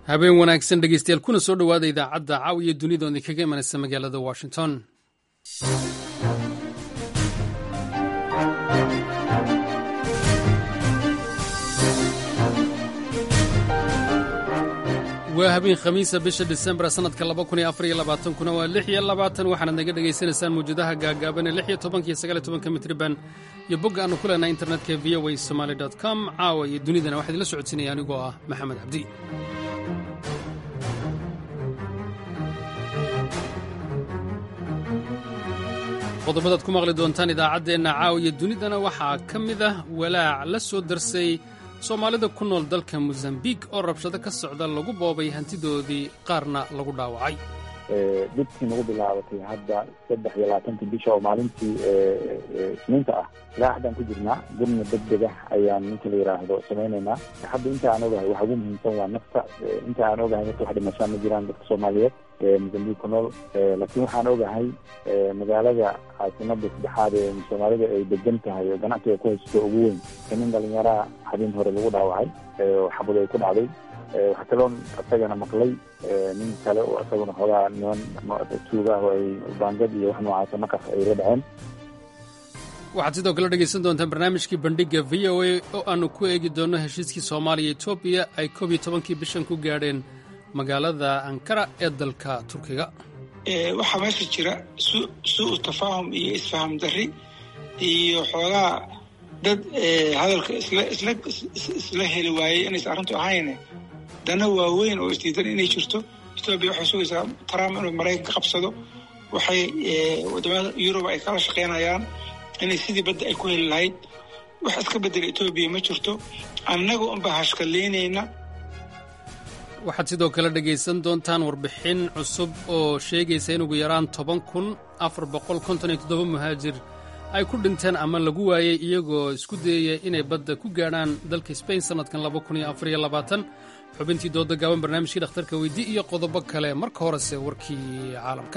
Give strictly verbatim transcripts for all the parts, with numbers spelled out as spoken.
habeen wanaagsan dhegeystayaal kuna soo dhowaada idaacadda caawiya dunida oo idinkaga imanaysa magaalada washington. waa habeen khamiisa bisha disembar sanadka laba kun iyo afar iyo labaatan kuna waa lix iyo labaatan waxaanad naga dhegaysanaysaan mawjadaha gaagaaban ee lix iyo tobanka iyo sagaal iyo tobanka mitriban iyo bogga aanu ku leenahay internetka v o a somali dot com. caawa iyo dunidana waxaa idinla socodsiinaya anigoo ah maxamed cabdi. qodobadaad ku maqli doontaan idaacaddeenna caawa iyo dunidana waxaa ka mid ah walaac la soo darsay soomaalida ku nool dalka mosambiq oo rabshado ka socda lagu boobay hantidoodii qaarna lagu dhaawacay. dibkii nagu bilaabatay hadda saddex iyo labaatantii bisha oo maalintii isniinta ah ilaa haddaan ku jirnaa gurna degdeg ah ayaan ninka la yidhaahdo samaynaynaa. hadda inta aan ogahay waxa ugu muhiimsan waa nafta. inta aan ogahay marka wax dhimashaan ma jiraan dadka soomaaliyeed mosambiq ku nool, laakiin waxaan ogahay magaalada caasimada saddexaad ee soomaalida ay degan tahay oo ganacsiga ku haysto ugu weyn nin dhalinyaraa habeen hore lagu dhaawacay xabad ay ku dhacday. waxaa kaloon isagana maqlay nin kale oo isaguna xoogaa niman tuuga ah oo ay baangad iyo wax noocaasa markaas ay la dhaceen. waxaad sidoo kale dhegaysan doontaan barnaamijkii bandhigga v o a oo aanu ku eegi doonno heshiiskii soomaaliya iyo etoobiya ay koob iyo tobankii bishan ku gaadheen magaalada ankara ee dalka turkiga. waxaa meesha jira su-u tafaahum iyo isfaham darri iyo xoogaa dad hadalka isla heli waayey inaysa arrintu ahayn dana waaweyn oo isdiidan inay jirto. etoobiya waxay sugaysaa trump inuu maraykan ka qabsado. waxay wadamada yurub ay kala shaqaynayaan inay sidii badda ay ku heli lahayd. wax iska bedela etoobiya ma jirto, annaga unbaa hashkaleynayna. waxaad sidoo kale dhegaysan doontaan warbixin cusub oo sheegaysa in ugu yaraan toban kun afar boqol konton iyo toddoba muhaajir ay ku dhinteen ama lagu waayey iyagoo isku dayaya inay badda ku gaadhaan dalka sbain sannadkan laba kun iyo afar iyo labaatan. xubintii dooda gaaban, barnaamijkii dhakhtarka weydii iyo qodobo kale. marka horese warkii caalamka.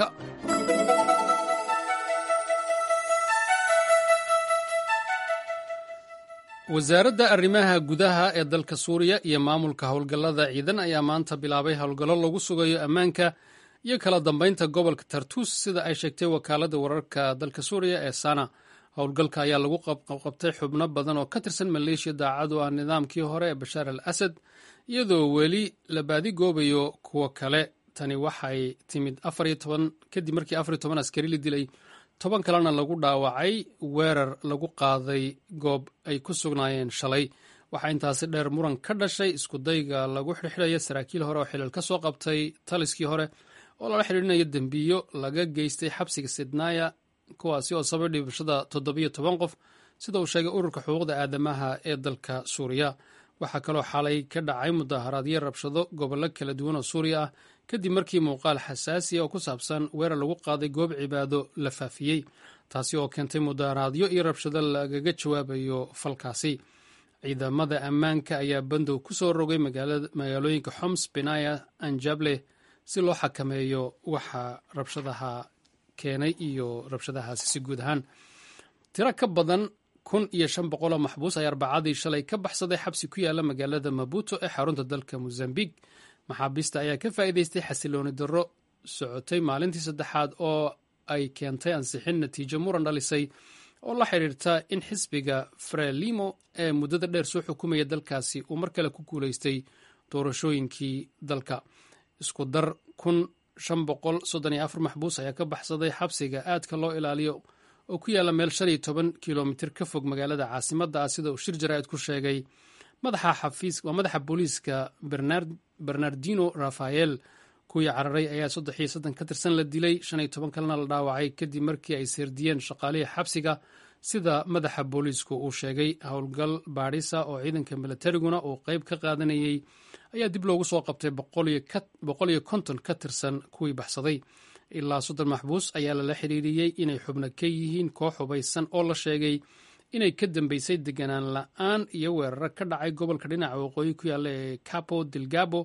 wasaaradda arrimaha gudaha ee dalka suuriya iyo maamulka howlgallada ciidan ayaa maanta bilaabay howlgallo lagu sugayo ammaanka iyo kala dambaynta gobolka tartus sida ay sheegtay wakaaladda wararka dalka suuriya ee sana. howlgalka ayaa lagu qabqabtay xubno badan oo ka tirsan maleeshiya daacad u ah nidaamkii hore ee bashaar al asad, iyadoo weli la baadigoobayo kuwo kale. tani waxay timid kadib markii afar iyo toban askari la dilay, toban kalena lagu dhaawacay weerar lagu qaaday goob ay ku sugnaayeen shalay. waxaa intaasi dheer muran ka dhashay iskudayga lagu xirxidhaya saraakiil hore oo xilal ka soo qabtay taliskii hore oo lala xidhiidhinayo dembiyo laga geystay xabsiga sidnaya, kuwaasi oo sabay dhibashada toddobiyo toban qof sida uu sheegay ururka xuquuqda aadamaha ee dalka suuriya. waxaa kaloo xalay ka dhacay mudaharaadyo rabshado gobollo kala duwan oo suuriya ah kadib markii muuqaal xasaasiya oo ku saabsan weerar lagu qaaday goob cibaado la faafiyey, taasi oo keentay mudaharaadyo iyo rabshado lagaga jawaabayo falkaasi. ciidamada ammaanka ayaa bandow ku soo rogay magaalooyinka xoms, benaya, anjable si loo xakameeyo waxa rabshadaha keenay iyo rabshadahaasi si guud ahaan. tiro ka badan kun iyo shan boqoloo maxbuus ayaa arbacadii shalay ka baxsaday xabsi ku yaala magaalada mabuto ee xarunta dalka mosambiq. maxaabiista ayaa ka faa'iidaystay xasilooni darro socotay maalintii saddexaad oo ay keentay ansixin natiijo muran dhalisay oo la xidhiirta in xisbiga frelimo ee muddada dheer soo xukumaya dalkaasi uu mar kale ku guulaystay doorashooyinkii dalka. isku dar kun shan boqol soddon iyo afar maxbuus ayaa ka baxsaday xabsiga aadka loo ilaaliyo oo ku yaalla meel shan iyo toban kilomitir ka fog magaalada caasimadda ah, sida uu shir jaraa'id ku sheegay madaxa xafiis waa madaxa booliiska bernardino rafael. kuwii cararay ayaa saddex iyo soddon ka tirsan la dilay, shan iyo toban kalena la dhaawacay kadib markii ay seerdiyeen shaqaalihii xabsiga, sida madaxa booliisku uu sheegay. howlgal baadhisa oo ciidanka milatariguna uu qayb ka qaadanayay ayaa dib loogu soo qabtay boqol iyo konton ka tirsan kuwii baxsaday. ilaa soddon maxbuus ayaa lala xidhiiriyey inay xubno ka yihiin koox hubaysan oo la sheegay inay ka dambeysay deganaan la-aan iyo weeraro ka dhacay gobolka dhinaca waqooyi ku yaalla ee capo delgabo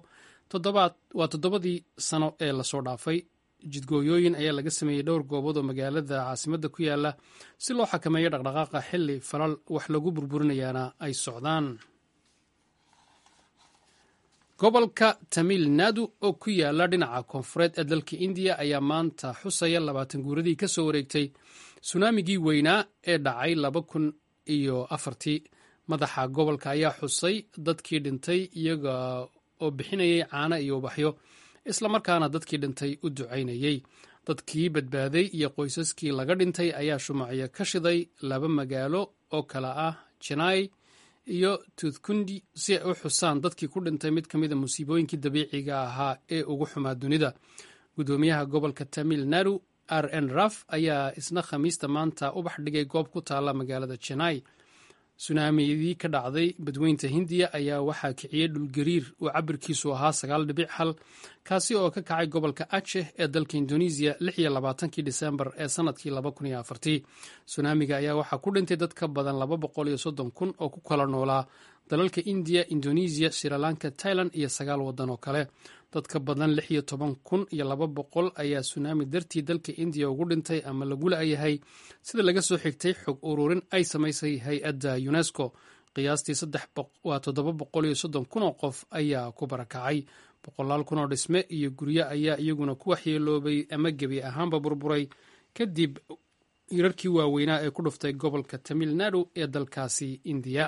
waa toddobadii sano ee lasoo dhaafay. jidgooyooyin ayaa laga sameeyey dhowr goobood oo magaalada caasimadda ku yaalla si loo xakameeyo dhaqdhaqaaqa xilli falal wax lagu burburinayaana ay socdaan. gobolka tamil nadu oo ku yaala dhinaca koonfureed ee dalka indiya ayaa maanta xusaya labaatan guuradii ka soo wareegtay sunaamigii weynaa ee dhacay laba kun iyo afartii madaxa gobolka ayaa xusay dadkii dhintay iyaga oo bixinayay caano iyo ubaxyo islamarkaana dadkii dhintay u ducaynayey dadkii badbaaday iyo qoysaskii laga dhintay ayaa shumacyo ka shiday laba magaalo oo kala ah chennai iyo tuthkundi si ay u xusaan dadkii ku dhintay mid ka mid a musiibooyinkii dabiiciga ahaa ee ugu xumaa dunida gudoomiyaha gobolka tamil nadu r n raf ayaa isna khamiista maanta ubax dhigay goob ku taala magaalada chennai sunaamidii ka dhacday badweynta hindiya ayaa waxaa kiciyey dhulgariir uu cabirkiisu ahaa sagaal dhibic hal kaasi oo ka kacay gobolka aceh ee dalka indonesiya lix iyo labaatankii disembar ee sanadkii laba kun iyo afartii sunaamiga ayaa waxaa ku dhintay dad ka badan laba boqol iyo soddon kun oo ku kala noolaa dalalka indiya indonesiya srilanka tailand iyo sagaal waddan oo kale dad ka badan lix iyo toban kun iyo laba boqol ayaa sunaami dartii dalka indiya ugu dhintay ama lagu la-yahay sida laga soo xigtay xog ururin ay samaysay hay-adda unesco qiyaastii waa toddoba boqol iyo soddon kun oo qof ayaa ku barakacay boqolaal kun oo dhisme iyo guryo ayaa iyaguna ku waxyeeloobay ama gebi ahaanba burburay kadib hirarkii waaweynaa ee ku dhuftay gobolka tamil nadu ee dalkaasi indiya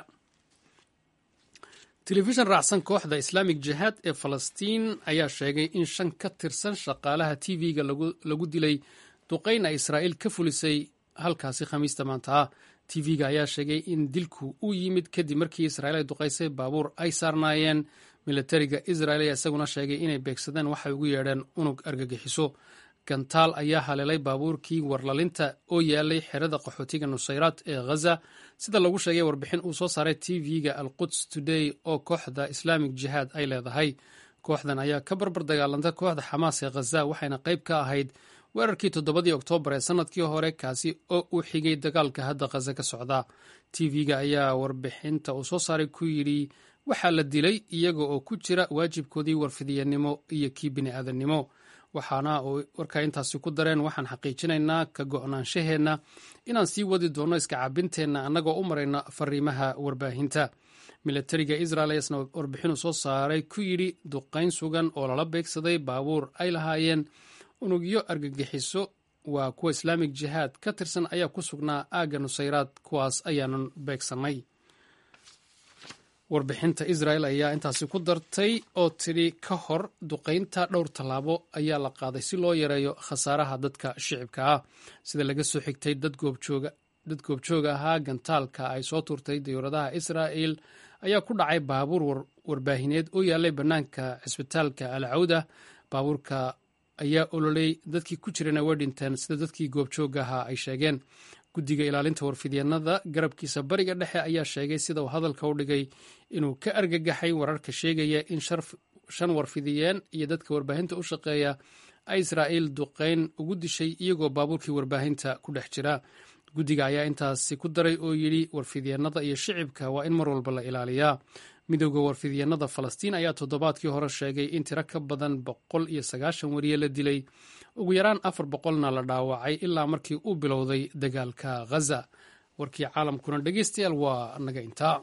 telefishan raacsan kooxda islaamic jihaad ee falastiin ayaa sheegay in shan ka tirsan shaqaalaha t v-ga lagu dilay duqayn ay israa'iil ka fulisay halkaasi khamiista maanta ah t v-ga ayaa sheegay in dilku uu yimid kadib markii israa'iil ay duqaysay baabuur ay saarnaayeen militariga israel ayaa isaguna sheegay inay beegsadeen waxay ugu yeedheen unug argagixiso gantaal ayaa haleelay baabuurkii warlalinta oo yaalay xerada qaxootiga nusayraad ee ghaza sida lagu sheegay warbixin uu soo saaray t v-ga alquds today oo kooxda islaamic jihaad ay leedahay kooxdan ayaa ka barbar dagaalanta kooxda xamaas ee ghaza waxayna qayb ka ahayd weerarkii toddobadii oktoobar ee sanadkii hore kaasi oo uu xigay dagaalka hadda ghaza ka socda t v-ga ayaa warbixinta uu soo saaray ku yidhi waxaa la dilay iyaga oo ku jira waajibkoodii warfidiyanimo iyo kii bini'aadannimo waxaana uu warkaa intaasi ku dareen waxaan xaqiijinaynaa ka go'naanshaheenna inaan sii wadi doonno iska cabinteenna annagoo u marayna fariimaha warbaahinta militariga israel ayaasna warbixinu soo saaray ku yidhi duqayn sugan oo lala beegsaday baabuur ay lahaayeen unugyo argagixiso waa kuwa islaamic jihaad ka tirsan ayaa ku sugnaa aagga nusayraad kuwaas ayaanan beegsannay warbixinta israel ayaa intaasi ku dartay oo tidhi ka hor duqaynta dhowr tallaabo ayaa la qaaday si loo yareeyo khasaaraha dadka shicibka ah sida laga soo xigtay dad goobjooga ahaa gantaalka ay soo turtay diyuuradaha israa'el ayaa ku dhacay baabuur warbaahineed oo yaalay bannaanka cisbitaalka al cawda baabuurka ayaa ololey dadkii ku jirana way dhinteen sida dadkii goobjooga ahaa ay sheegeen guddiga ilaalinta warfidyanada garabkiisa bariga dhexe ayaa sheegay sida uu hadalka u dhigay inuu ka argagaxay wararka sheegaya in shan warfidiyeen iyo dadka warbaahinta u shaqeeya ay israa'iil duqayn ugu dishay iyagoo baabuurkii warbaahinta ku dhex jira guddiga ayaa intaasi ku daray oo yidhi warfidyanada iyo shicibka waa in mar walba la ilaaliyaa midowda warfidyanada falastiin ayaa toddobaadkii hore sheegay in tiro ka badan boqol iyo sagaashan wariye la dilay ugu yaraan afar boqolna la dhaawacay ilaa markii uu bilowday dagaalka ghaza warkii caalamkuna dhegeystayaal waa naga intaa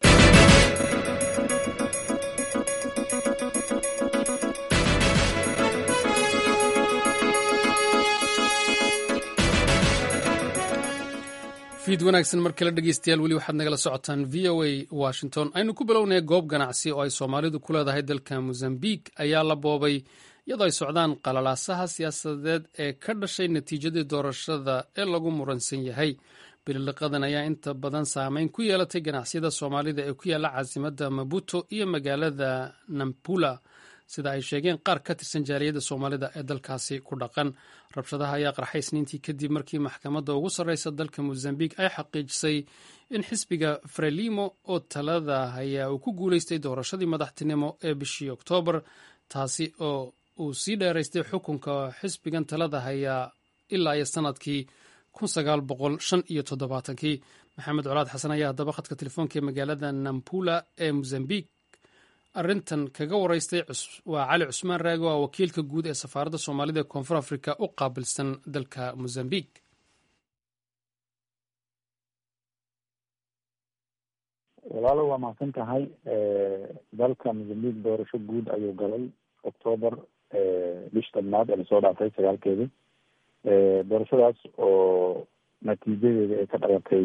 fiid wanaagsan mar kale dhegeystayaal weli waxaad nagala socotaan v o a washington aynu ku bilownay goob ganacsi oo ay soomaalidu ku leedahay dalka mozambique ayaa la boobay iyadoo ay socdaan qalalaasaha siyaasadeed ee ka dhashay natiijadii doorashada ee lagu muransan yahay bililiqadan ayaa inta badan saameyn ku yeelatay ganacsiyada soomaalida ee ku yaalla caasimadda maputo iyo magaalada nampula sida ay sheegeen qaar ka tirsan jaaliyadda soomaalida ee dalkaasi ku dhaqan rabshadaha ayaa qarxay isniintii kadib markii maxkamadda ugu sarreysa dalka mozambique ay xaqiijisay in xisbiga frelimo oo talada hayaa uu ku guuleystay doorashadii madaxtinimo ee bishii oktoobar taasi oo uu sii dheeraystay xukunka xisbigan talada hayaa ilaa iyo sanadkii kun sagaal boqol shan iyo toddobaatankii maxamed colaad xasan ayaa haddaba khadka telefoonka ee magaalada nampula ee mozambique arrintan kaga waraystay waa cali cusmaan raagi oo wakiilka guud ee safaaradda soomaalida ee koonfur africa u qaabilsan dalka mozambique walaalo waa mahadsan tahay. dalka Mozambique doorasho guud ayuu galay October bish tobnaad ee lasoo dhaafay sagaalkeedii. doorashadaas oo natiijadeeda ay ka dhalatay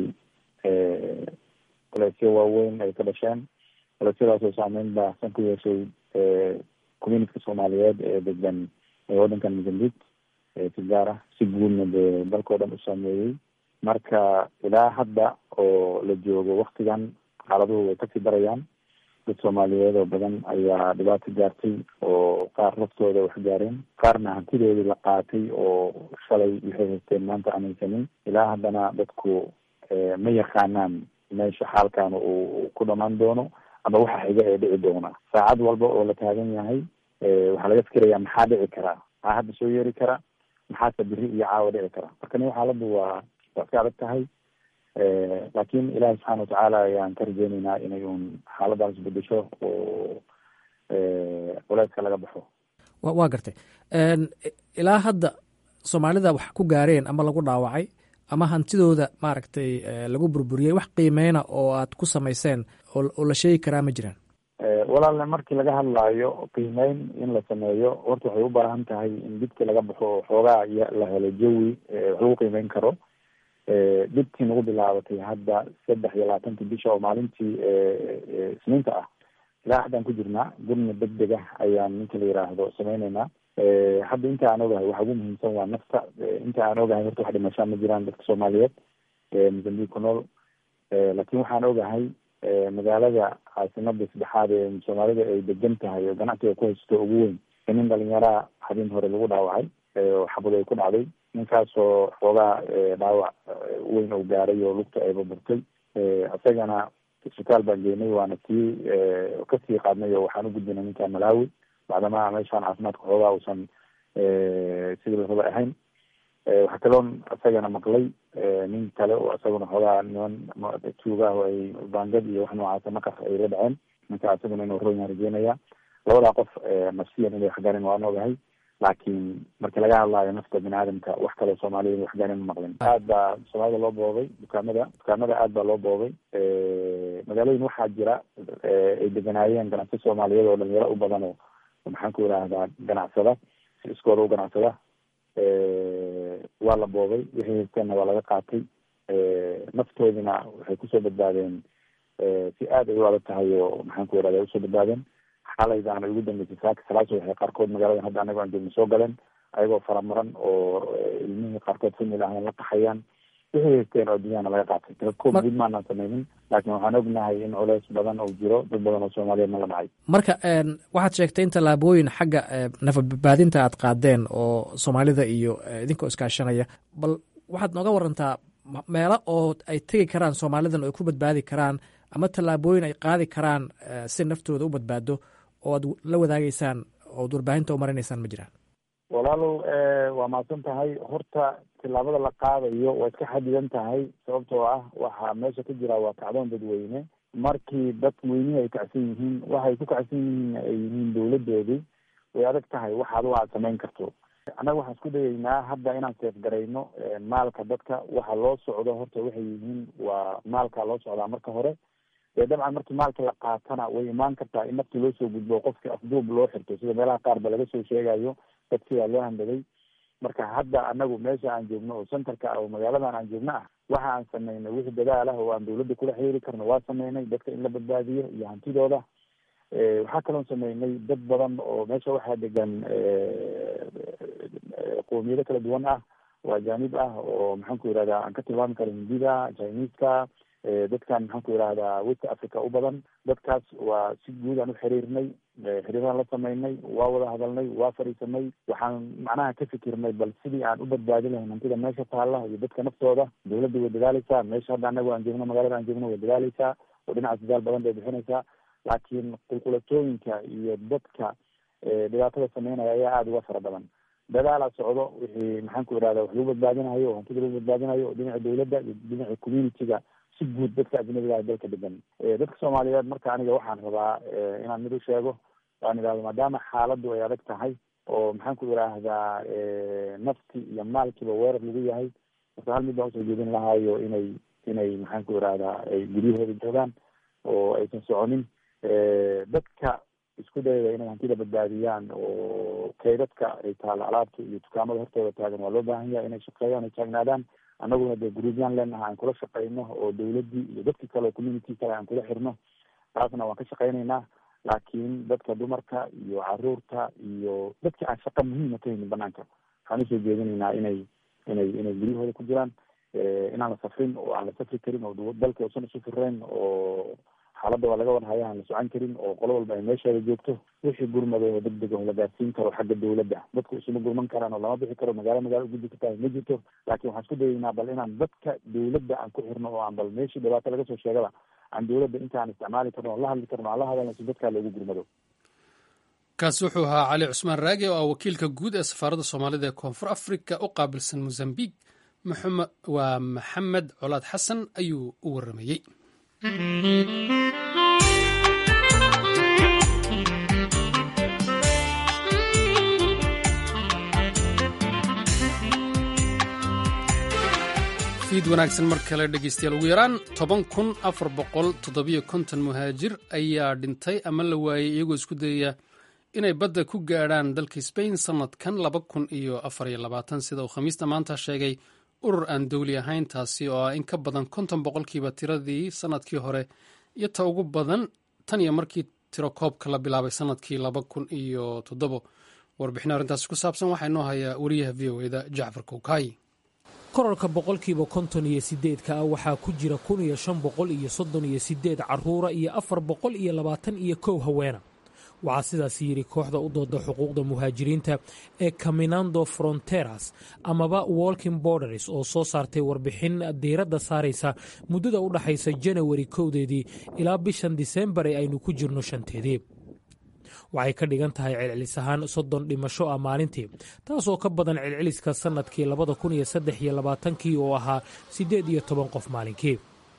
culeysyo waaweyn ay ka dhasheen. culeysadaas oo saameyn baahsan ku yeeshay communityka soomaaliyeed ee degan waddankan Mozambique si gaar ah si guudna dee dalkao dhan u saameeyey. marka ilaa hadda oo la joogo waktigan xaaladuhu way kasii darayaan. dad soomaaliyeed oo badan ayaa dhibaato gaartay oo qaar laftooda wax gaareen, qaarna hantidoodii la qaatay oo shalay waxay haysteen maanta aanaysanin. ilaa haddana dadku ma yaqaanaan meesha xaalkan uu ku dhamaan doono ama waxa xiga ee dhici doona. saacad walba oo la taagan yahay waxaa laga fikirayaa maxaa dhici karaa, maxaa hadda soo yeeri kara, maxaase biri iyo caawa dhici kara. marka nin xaaladdu waa waa iska adag tahay. laakiin ilaahi subxaana watacaala ayaan ka rajeyneynaa inay uun xaaladan isbedesho oo culeyska laga baxo. wa waa gartay. ilaa hadda soomaalida wax ku gaareen ama lagu dhaawacay ama hantidooda maaragtay lagu burburiyey wax qiimeyna oo aad ku samayseen oo la sheegi karaa ma jiraan? walaalle markii laga hadlaayo qiimeyn in la sameeyo horta waxay u baahan tahay in dibkii laga baxo xoogaa la helo jawi wax lagu qiimeyn karo. dibtii nagu bilaabatay hadda saddex iyo labaatankii bisha oo maalintii isniinta ah ilaa haddaan ku jirnaa. gurna degdeg ah ayaan ninka la yiraahdo sameyneynaa. hadda inta aan ogahay waxa ugu muhiimsan waa nafta. inta aan ogahay horta wax dhimashaa ma jiraan dadka soomaaliyeed Mozambique ku nool. laakiin waxaan ogahay magaalada caasimada saddexaad ee soomaalida ay degan tahay oo ganacsiga ku haysto ugu weyn nin dhalinyaraa habeen hore lagu dhaawacay oo xabad ay ku dhacday. ninkaasoo xoogaa dhaawac weyn oo gaaray oo lugta ay burburtay. isagana isbitaal baan geynay waana tii kasii qaadnay oo waxaan u gudbinay ninka Malawi bacdama meeshaan caafimaadka xoogaa uusan sidii la raba ahayn. waxaa kaloon isagana maqlay nin kale oo isaguna xoogaa niman tuuga ah oo ay baangad iyo wax noocaasa maqar ay la dhaceen. ninka isaguna inuu roon yahan rajeynaya. labadaa qof nafsiyan inay waxgaarin waan ogahay. laakiin markii laga hadlaayo nafta bini aadamka wax kaloo soomaaliyed waxgaarin ma maqlin. aad baa soomaalida loo boobay dukaamada dukaamada aad baa loo boobay. magaalooyin waxaa jira ay deganaayeen ganacsi soomaaliyeed oo dhalinyaro u badan oo maxaan ku idhaahdaa ganacsada si iskooda u ganacsada. waa la boobay, wixii haysteenna waa laga qaatay. naftoodina waxay kusoo badbaadeen si aad ay u adag tahay oo maxaan ku idhahda usoo badbaadeen. xalaydaana ugu dambeysay saaka salaaso waxay qaarkood magaaladan hadda anaga aan joogno soo galeen ayagoo faramaran oo ilmihii qaarkood famil ahayn la qaxayaan. wixii haysteen oo adduunyahana laga qaatay. telekoob guud maanaan sameynin laakiin waxaan ognahay in culeys badan oo jiro dad badan oo soomaaliyeedna la dhacay. marka waxaad sheegtay in tallaabooyin xagga nafadbadbaadinta aad qaadeen oo soomaalida iyo idinkoo iskaashanaya. bal waxaad nooga warantaa meelo oo ay tegi karaan soomaalidan oo ay ku badbaadi karaan ama tallaabooyin ay qaadi karaan si naftooda u badbaado oo aad la wadaagaysaan ood warbaahinta u marinaysaan ma jiraan? walaalow waa mahadsan tahay. horta tillaabada la qaadayo waa iska xadidan tahay sababtoo ah waxaa meesha ka jira waa kacdoon dadweyne. markii dadweynihi ay kacsan yihiin waxay ku kacsan yihiin ay yihiin dawladoodii way adag tahay wax adigo aad samayn karto. annaga waxaan isku dayaynaa hadda inaan seefgarayno maalka dadka. waxa loo socdo horta waxay yihiin waa maalka loo socdaa marka hore. dabcan markii maalka la qaatana way imaan kartaa in nafti loo soo gudbo qofki afduub loo xirto sida meelaha qaar ba laga soo sheegayo dad sidaa loo handaday. marka hadda anagu meesha aan joogno oo centerka ah oo magaaladan aan joogno ah waxa aan sameynay wixii dadaal ah oo aan dawladda kula xiriiri karno waa sameynay dadka in la badbaadiyo iyo hantidooda. waxaa kaloon sameynay dad badan oo meesha waxaa degan qowmiyado kala duwan ah oo ajaanib ah oo maxaan ku yihahdaa aan ka tilmaami karo hindida, chineska, dadkan maxaan ku yihahdaa west africa u badan. dadkaas waa si guud aan u xiriirnay, xiriiraan la sameynay, waa wada hadalnay, waa fariisanay. waxaan macnaha ka fikirnay bal sidii aan u badbaadi lahayn hantida meesha taalla iyo dadka naftooda. dawladda way dadaaleysaa, meesha hadda anagu aan joogno magaalada aan joogno way dadaaleysaa oo dhinaca dadaal badan bay bixinaysaa. laakiin qulqulatooyinka iyo dadka dhibaatada sameynaya ayaa aada uga fara badan. dadaalaa socdo wixii maxaan ku idhahda wax lagu badbaadinayo oo hantida lagu badbaadinayo oo dhinaca dawladda iyo dhinaca community-ga si guud dadka ajnabiga ah dalka degan. dadka soomaaliyeed marka aniga waxaan rabaa inaan mid u sheego waan idhahdo maadaama xaaladdu ay adag tahay oo maxaan ku idhaahdaa nafti iyo maalkiiba weerar lagu yahay. marka hal mid baan usoo jeedin lahaayo inay inay maxaan ku idhahdaa ay guryahooda joogaan oo aysan soconin dadka isku dayada inay hantida badbaadiyaan oo kaydadka ay taala alaabta iyo dukaamada hortooda taagan waa loo baahan yahay inay shaqeeyaan ay taagnaadaan annaguna dee guruubyaan leenaha aan kula shaqeyno oo dawladdii iyo dadkii kale oo community kale aan kula xirno taasna waan ka shaqeynaynaa laakiin dadka dumarka iyo caruurta iyo dadka aan shaqa muhiima ka haynin banaanka waxaan usoo jeedinaynaa inay inay inay guryahooda ku jiraan inaan la safrin oo aan la safri karin oo dalka usan isu fureen oo xaaladda waa laga warhaya aan la socon karin oo qolo walba ay meesheeda joogto wixii gurmada oo deg deg oo la gaarsiin karo xagga dawladda dadku isuma gurman karaan oo lama bixi karo magaalo magaalo ugudbi kartaa ma jirto laakiin waxaan isku dayaynaa bal inaan dadka dawladda aan ku xirno oo aan bal meeshii dhibaato laga soo sheegaba aan dawladda intaan isticmaali karno oo la hadli karno aan la hadalna si dadkaa loogu gurmado kaasi wuxuu ahaa cali cusmaan raage oo ah wakiilka guud ee safaaradda soomaalida ee koonfur africa u qaabilsan mozambiq waa maxamed colaad xasan ayuu u waramayey. fiid wanaagsan mar kale dhegeystayaal ugu yaraan toban kun afar boqol toddobiyo konton muhaajir ayaa dhintay ama la waayey iyagoo isku dayaya inay badda ku gaadhaan dalka Spain sanadkan laba kun iyo afar iyo labaatan sida uu khamiista maanta sheegay urur aan dawli ahayn taasi oo ah in ka badan konton boqolkiiba tiradii sanadkii hore iyo ta ugu badan tan iyo markii tiro koobka la bilaabay sanadkii laba kun iyo toddobo. warbixin arrintaasi ku saabsan waxaa inoo hayaa wariyaha v o eda jacfar kowkaay. kororka boqolkiiba konton iyo sideedka ah waxaa ku jira kun iyo shan boqol iyo soddon iyo sideed carruura iyo afar boqol iyo labaatan iyo kow haweena. waxaa sidaas yidhi kooxda u dooda xuquuqda muhaajiriinta ee Caminando Fronteras amaba Walking Borders oo soo saartay warbixin diiradda saaraysa muddada u dhaxaysa Janawari kowdeedii ilaa bishan Diseembar ee aynu ku jirno shanteedii. waxay ka dhigan tahay celcelis ahaan soddon dhimasho ah maalintii taasoo ka badan celceliska sannadkii labada kun iyo saddex iyo labaatankii oo ahaa siddeed iyo toban qof maalinkii.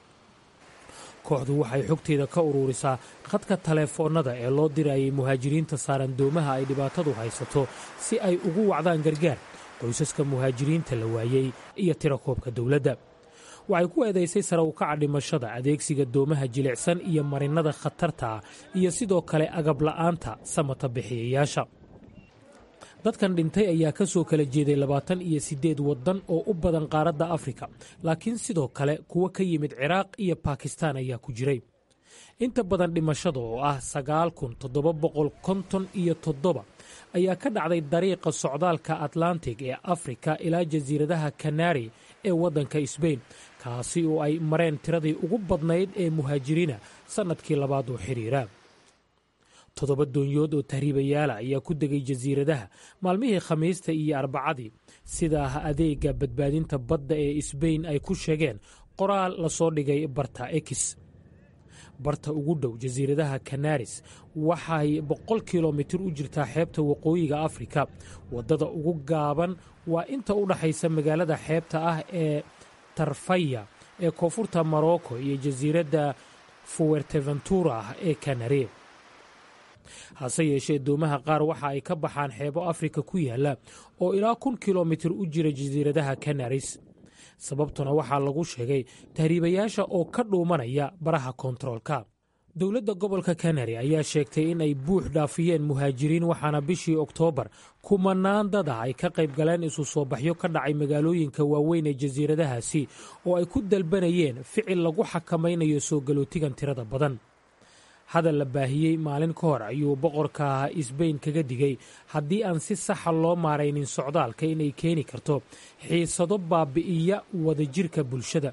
kooxdu waxay xogteeda ka ururisaa khadka taleefoonnada ee loo dirayay muhaajiriinta saaran doomaha ay dhibaatadu haysato si ay ugu wacdaan gargaar qoysaska muhaajiriinta la waayey iyo tirakoobka dawladda. waxay ku eedaysay sare u kaca dhimashada adeegsiga doomaha jilicsan iyo marinnada khatarta ah iyo sidoo kale agab la'aanta samata bixiyayaasha. dadkan dhintay ayaa ka soo kala jeeday labaatan iyo siddeed waddan oo u badan qaaradda Afrika laakiin sidoo kale kuwa ka yimid Ciraaq iyo Bakistaan ayaa ku jiray. inta badan dhimashada oo ah sagaal kun toddoba boqol konton iyo toddoba ayaa ka dhacday dariiqa socdaalka Atlantic ee Afrika ilaa jasiiradaha Canary ee waddanka Spain kaasi oo ay mareen tiradii ugu badnayd ee muhaajiriina sannadkii labaad oo xiriira. toddoba doonyood oo tahriibayaala ayaa ku degay jasiiradaha maalmihii khamiista iyo arbacadii sida adeega badbaadinta badda ee Spain ay ku sheegeen qoraal la soo dhigay barta X. barta ugu dhow jasiiradaha Canaries waxay boqol kiiloomitir u jirtaa xeebta waqooyiga Afrika. waddada ugu gaaban waa inta u dhaxaysa magaalada xeebta ah ee Tarfaya ee koonfurta Morocco iyo jasiiradda Fuerteventura ee Canary. hase yeeshee doomaha qaar waxa ay ka baxaan xeebo Afrika ku yaala oo ilaa kun kiiloomitir u jira jasiiradaha Canaries. sababtuna waxaa lagu sheegay tahriibayaasha oo ka dhuumanaya baraha koontaroolka. dowladda gobolka Canary ayaa sheegtay in ay buux dhaafiyeen muhaajiriin waxaana bishii Oktoobar kumanaan dad ah ay ka qayb galeen isu soo baxyo ka dhacay magaalooyinka waaweyn ee jasiiradahaasi oo ay ku dalbanayeen ficil lagu xakamaynayo soo galootigan tirada badan. hadal la baahiyey maalin ka hor ayuu boqorka Spain kaga digay haddii aan si saxa loo maaraynin socdaalka inay keeni karto xiisado baabi'iya wadajirka bulshada.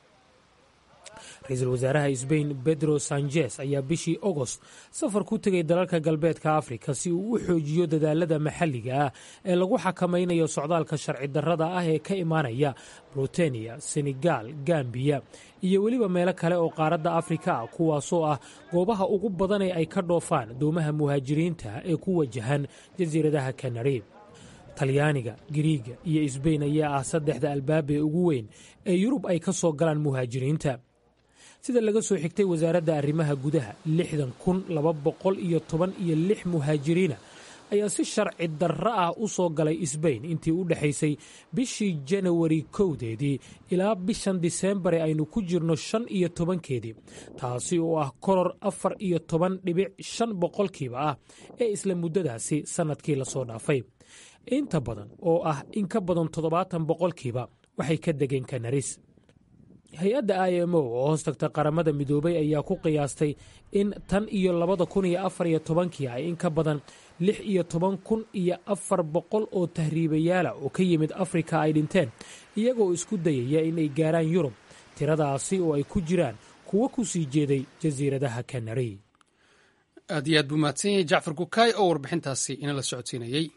ra-iisul wasaaraha Spain Pedro Sanchez ayaa bishii Agost safar ku tegay dalalka galbeedka Afrika si uu u xoojiyo dadaalada maxalliga ah ee lagu xakamaynayo socdaalka sharci darrada ah ee ka imaanaya Mauritania, Senegal, Gambia iyo weliba meelo kale oo qaaradda Afrika ah kuwaasoo ah goobaha ugu badan ee ay ka dhoofaan doomaha muhaajiriinta ee ku wajahan jasiiradaha Canary. Talyaaniga, Giriiga iyo Spain ayaa ah saddexda albaab ee ugu weyn ee Yurub ay ka soo galaan muhaajiriinta. sida laga soo xigtay wasaaradda arrimaha gudaha lixdan kun laba boqol iyo toban iyo lix muhaajiriina ayaa si sharci darro ah u soo galay sbain intii u dhexaysay bishii janawari kowdeedii ilaa bishan diseembare aynu ku jirno shan iyo tobankeedii taasi oo ah koror afar iyo toban dhibic shan boqolkiiba ah ee isla muddadaasi sannadkii la soo dhaafay inta badan oo ah in ka badan toddobaatan boqolkiiba waxay ka degeen kanaris hay-adda i m o oo hoos tagta qaramada midoobay ayaa ku qiyaastay in tan iyo labada kun iyo afar iyo tobankii ay in ka badan lix iyo toban kun iyo afar boqol oo tahriibayaala oo ka yimid afrika ay dhinteen iyagoo isku dayaya inay gaaraan yurub tiradaasi oo ay ku jiraan kuwo ku sii jeeday jasiiradaha kanari aad iyo aad buu mahadsan yahay jacfar kukaay oo warbixintaasi inala socodsiinayey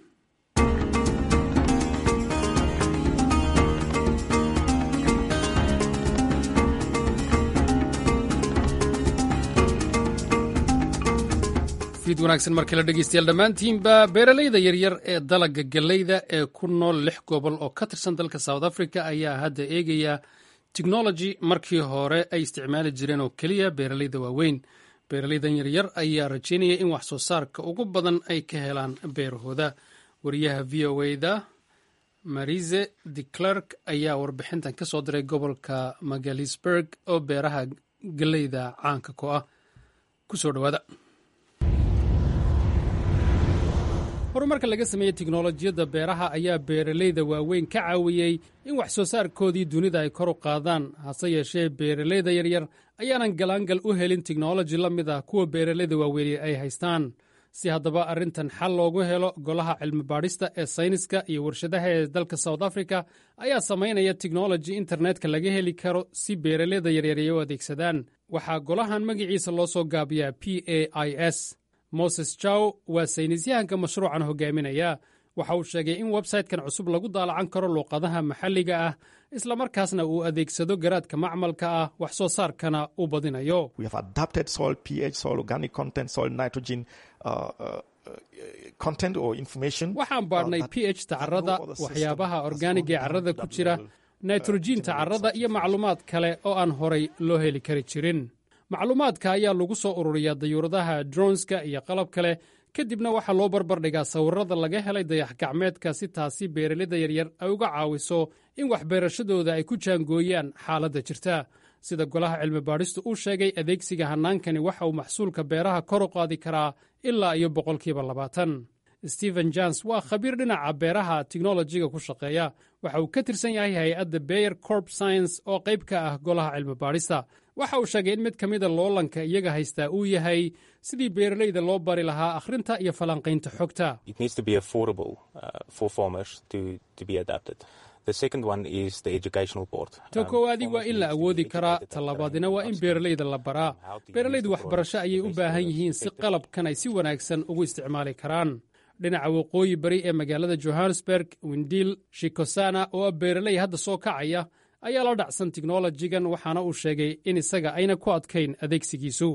fiid wanaagsan markii la dhegeystayaal dhammaantiinba beeralayda yaryar ee dalagga galleyda ee ku nool lix gobol oo ka tirsan dalka south africa ayaa hadda eegaya technology markii hore ay isticmaali jireen oo keliya beeralayda waaweyn beeralaydan yaryar ayaa rajaynaya in wax soo saarka ugu badan ay ka helaan beerahooda wariyaha v o a-da marise de clerk ayaa warbixintan ka soo diray gobolka magalisburg oo beeraha galleyda caanka ku ah kusoo dhawaada horumarka laga sameeyey tiknolojiyadda beeraha ayaa beeralayda waaweyn ka caawiyey in wax soo saarkoodii dunida ay kor u qaadaan hase yeeshee beeralayda yaryar ayaanan galaangal u helin tiknoloji la mid ah kuwa beeralayda waaweyni ay haystaan si haddaba arrintan xal loogu helo golaha cilmi baadhista ee sayniska iyo warshadaha ee dalka south africa ayaa samaynaya tiknoloji internetka laga heli karo si beeralayda yaryar ay u adeegsadaan waxaa golahan magaciisa loo soo gaabiyaa p a i s moses jaw waa saynisyahanka mashruucan hogaaminaya waxa uu sheegay in websaytekan cusub lagu daalacan karo luuqadaha maxalliga ah islamarkaasna uu adeegsado garaadka macmalka ah wax soo saarkana u badinayo waxaan baadhnay p h ta carrada waxyaabaha orgaaniga ee carrada ku jira nitrojiinta carrada iyo macluumaad kale oo aan horay loo heli kari jirin macluumaadka ayaa lagu soo ururiyaa dayuuradaha dronska iyo qalab kale kadibna waxaa loo barbardhigaa sawirrada laga helay dayax-gacmeedka si taasi beeralayda yaryar ay uga caawiso in waxbeerashadooda ay ku jaangooyaan xaaladda jirta sida golaha cilmi baadhistu uu sheegay adeegsiga hannaankani waxa uu maxsuulka beeraha kor u qaadi karaa ilaa iyo boqolkiiba labaatan stephen jons waa khabiir dhinaca beeraha tiknolojiga ku shaqeeya waxa uu ka tirsan yahay hay-adda bayer corp science oo qayb ka ah golaha cilmi baadhista waxa uu sheegay in mid ka mida loolanka iyaga haystaa uu yahay sidii beeralayda loo bari lahaa akhrinta iyo falanqaynta xogta ta koowaadi waa in la awoodi karaa talabaadina waa in beeralayda la baraa beeralaydu waxbarasho ayay u baahan yihiin si qalabkan ay si wanaagsan ugu isticmaali karaan dhinaca waqooyi bari ee magaalada johannesburg windil shikosana oo ah beeralay hadda soo kacaya ayaa la dhacsan tiknolojigan waxaana uu sheegay in isaga ayna ku adkayn adeegsigiisu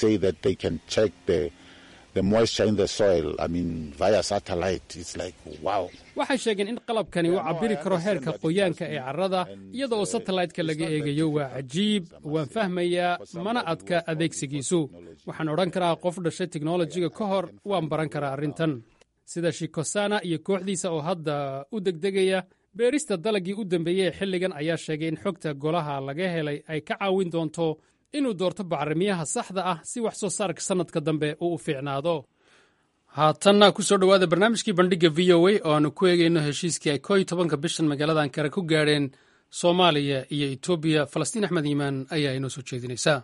waxay sheegeen in qalabkani uu cabbiri karo heerka qoyaanka ee carrada iyada oo satellaytka laga eegayo waa cajiib waan fahmayaa mana adka adeegsigiisu waxaan odhan karaa qof dhashay tiknolojiga ka hor waan baran karaa arrintan sida shikosana iyo kooxdiisa oo hadda u degdegaya beerista dalaggii u dambeeyey ee xilligan ayaa sheegay in xogta golaha laga helay ay ka caawin doonto inuu doorto bacrimiyaha saxda ah si wax soo saarka sannadka dambe uu u fiicnaado haatanna ku soo dhowaada barnaamijkii bandhigga v o a oo aanu ku eegayno heshiiskii ay koo iyo tobanka bishan magaalada ankara ku gaadheen soomaaliya iyo etoobiya falastiin axmed iimaan ayaa inoo soo jeedinaysaa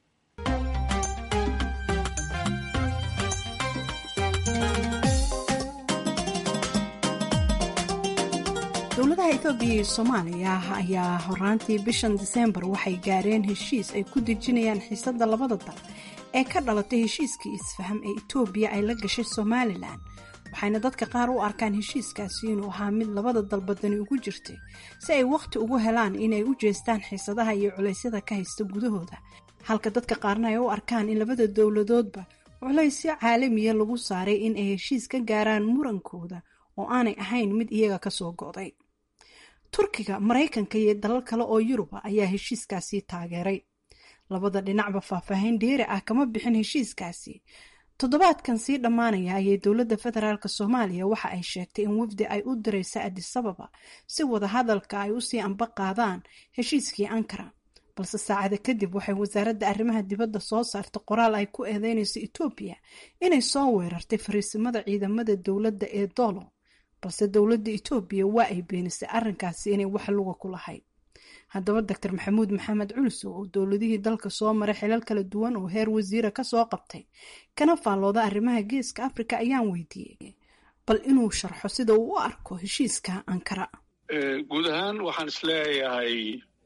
dowladaha etoobiya iyo soomaaliya ayaa horaantii bishan diseembar waxay gaareen heshiis ay ku dejinayaan xiisadda labada dal ee ka dhalatay heshiiskii isfaham ee etoobiya ay la gashay somalilan waxayna dadka qaar u arkaan heshiiskaasi inuu ahaa mid labada dalbadani ugu jirtay si ay wakhti ugu helaan inay u jeestaan xiisadaha iyo culaysyada ka haysta gudahooda halka dadka qaarna ay u arkaan in labada dowladoodba culaysyo caalamiya lagu saaray in ay heshiis ka gaaraan murankooda oo aanay ahayn mid iyaga ka soo go'day turkiga maraykanka iyo dalal kale oo yuruba ayaa heshiiskaasi taageeray labada dhinacba faahfaahin dheeri ah kama bixin heshiiskaasi toddobaadkan sii dhammaanaya ayay dowladda federaalk soomaaliya waxa ay sheegtay in wafdi ay u diraysa addis ababa si wadahadalka ay usii anba qaadaan heshiiskii ankara balse saacada kadib waxay wasaaradda arrimaha dibadda soo saartay qoraal ay ku eedeynayso etoobiya inay soo weerartay fariisimada ciidamada dowladda ee doolo balse dowladda etoobiya waa ay beenisay arrinkaasi inay wax luga ku lahayd haddaba doctor maxamuud maxamed culusow oo dowladihii dalka soo maray xilal kala duwan oo heer wasiira kasoo qabtay kana faallooda arrimaha geeska africa ayaan weydiiyey bal inuu sharxo sida uu u arko heshiiska ankara. guud ahaan waxaan isleeyahay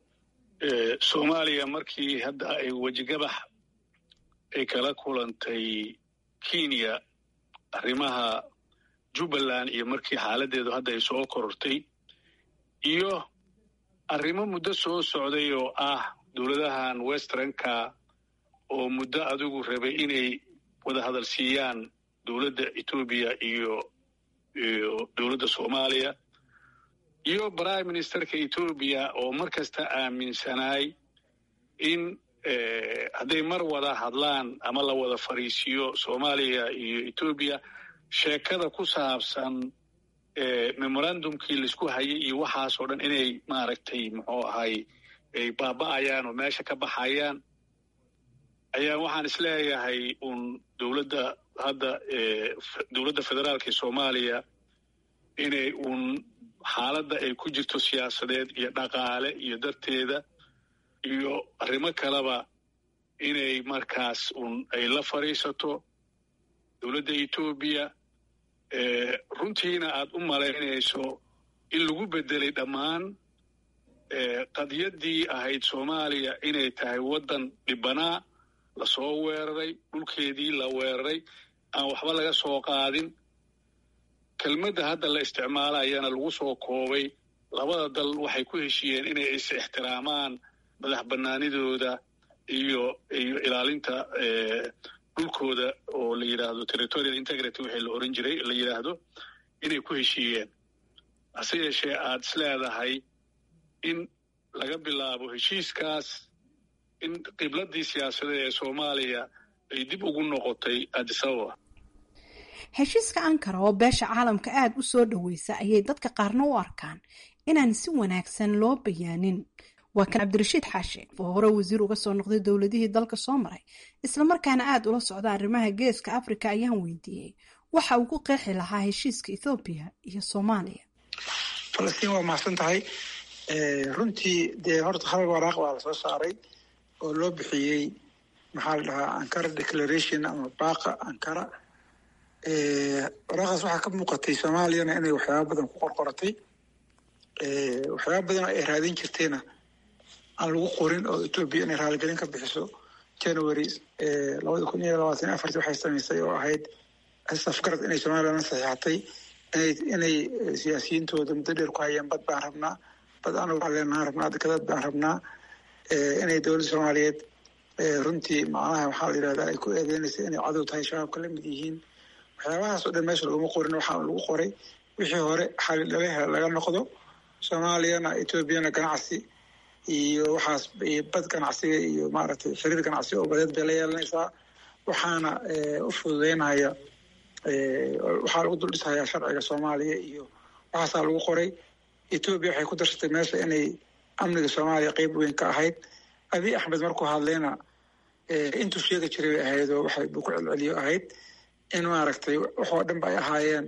soomaaliya markii hadda ay wejigabax ay kala kulantay kenya arrimaha jubbaland iyo markii xaaladeedu hadda ay soo korortay iyo arrimo muddo soo socday oo ah dowladahan westernka oo muddo adigu rabay inay wada hadal siiyaan dowladda etoobiya iyo iyo dowladda soomaaliya iyo prime ministerka etoobiya oo mar kasta aaminsanaay in hadday mar wada hadlaan ama la wada fariisiyo soomaaliya iyo etoobiya sheekada ku saabsan memorandumkii laisku hayay iyo waxaasoo dhan inay maaragtay muxuu ahay ay baaba'ayaan oo meesha ka baxayaan ayaan waxaan isleeyahay un dowladda hadda dowladda federaalka ee soomaaliya inay un xaaladda ay ku jirto siyaasadeed iyo dhaqaale iyo darteeda iyo arrimo kaleba inay markaas un ay la fadhiisato dowladda etoobiya runtiina aad u malaynayso in lagu bedelay dhammaan qadiyaddii ahayd soomaaliya inay tahay waddan dhibanaa lasoo weeraray dhulkeedii la weeraray aan waxba laga soo qaadin kelmadda hadda la isticmaalayana lagu soo koobay labada dal waxay ku heshiiyeen inay is ixtiraamaan madax bannaanidooda iyo iyo ilaalinta dhulkooda oo la yidhaahdo territorial integrity wixii la oran jiray la yidhaahdo inay ku heshiiyeen hase yeeshee aad is leedahay in laga bilaabo heshiiskaas in qibladii siyaasadeed ee soomaaliya ay dib ugu noqotay addis ababa. heshiiska ankara oo beesha caalamka aada u soo dhoweysa ayay dadka qaarna u arkaan inaan si wanaagsan loo bayaanin. waa kan cabdirashiid xaashe oo hore wasiir uga soo noqday dowladihii dalka soo maray islamarkaana aada ula socda arrimaha geeska africa ayaan weydiiyey waxa uu ku qeexi lahaa heshiiska ethoobiya iyo soomaaliya. falastiin waa mahadsan tahay runtii dee horta habab waraaq baa lasoo saaray oo loo bixiyey maxaa la dhahaa ankara declaration ama baaqa ankara waraaqaas waxaa ka muuqatay soomaaliyana inay waxyaaba badan ku qorqoratay waxyaaba badan oo ay raadin jirtayna aan lagu qorin oo etoobiya inay raaligelin ka bixiso january labada kun iyo labaatan afartii waxay samaysay oo ahayd safgarad inay soomaaliyana saxiixatay inay inay siyaasiyiintooda muddo dheer ku hayeen bad baan rabnaa bad anagu aleenaan rabnaa dekadad baan rabnaa inay dowladda soomaaliyeed runtii macnaha waxaa la yidhahdaa ay ku eedeynaysa inay cadow tahay shabaabka la mid yihiin waxyaabahaas oo dhan meesha laguma qorin waxaa lagu qoray wixii hore xalidhaleha laga noqdo soomaaliyana etoobiyana ganacsi iyo waxaas bad ganacsiga iyo maaragtay xiriir ganacsi oo badeed bay la yeelanaysaa waxaana u fududeynaya waxaa lagu dul dhisayaa sharciga soomaaliya iyo waxaasaa lagu qoray etoobiya waxay ku darsatay meesha inay amniga soomaaliya qeyb weyn ka ahayd abiy axmed markuu hadlayna intuu sheegi jiray bay ahayd oo waxay buu ku celceliyo ahayd in maaragtay waxoo dhan ba ay ahaayeen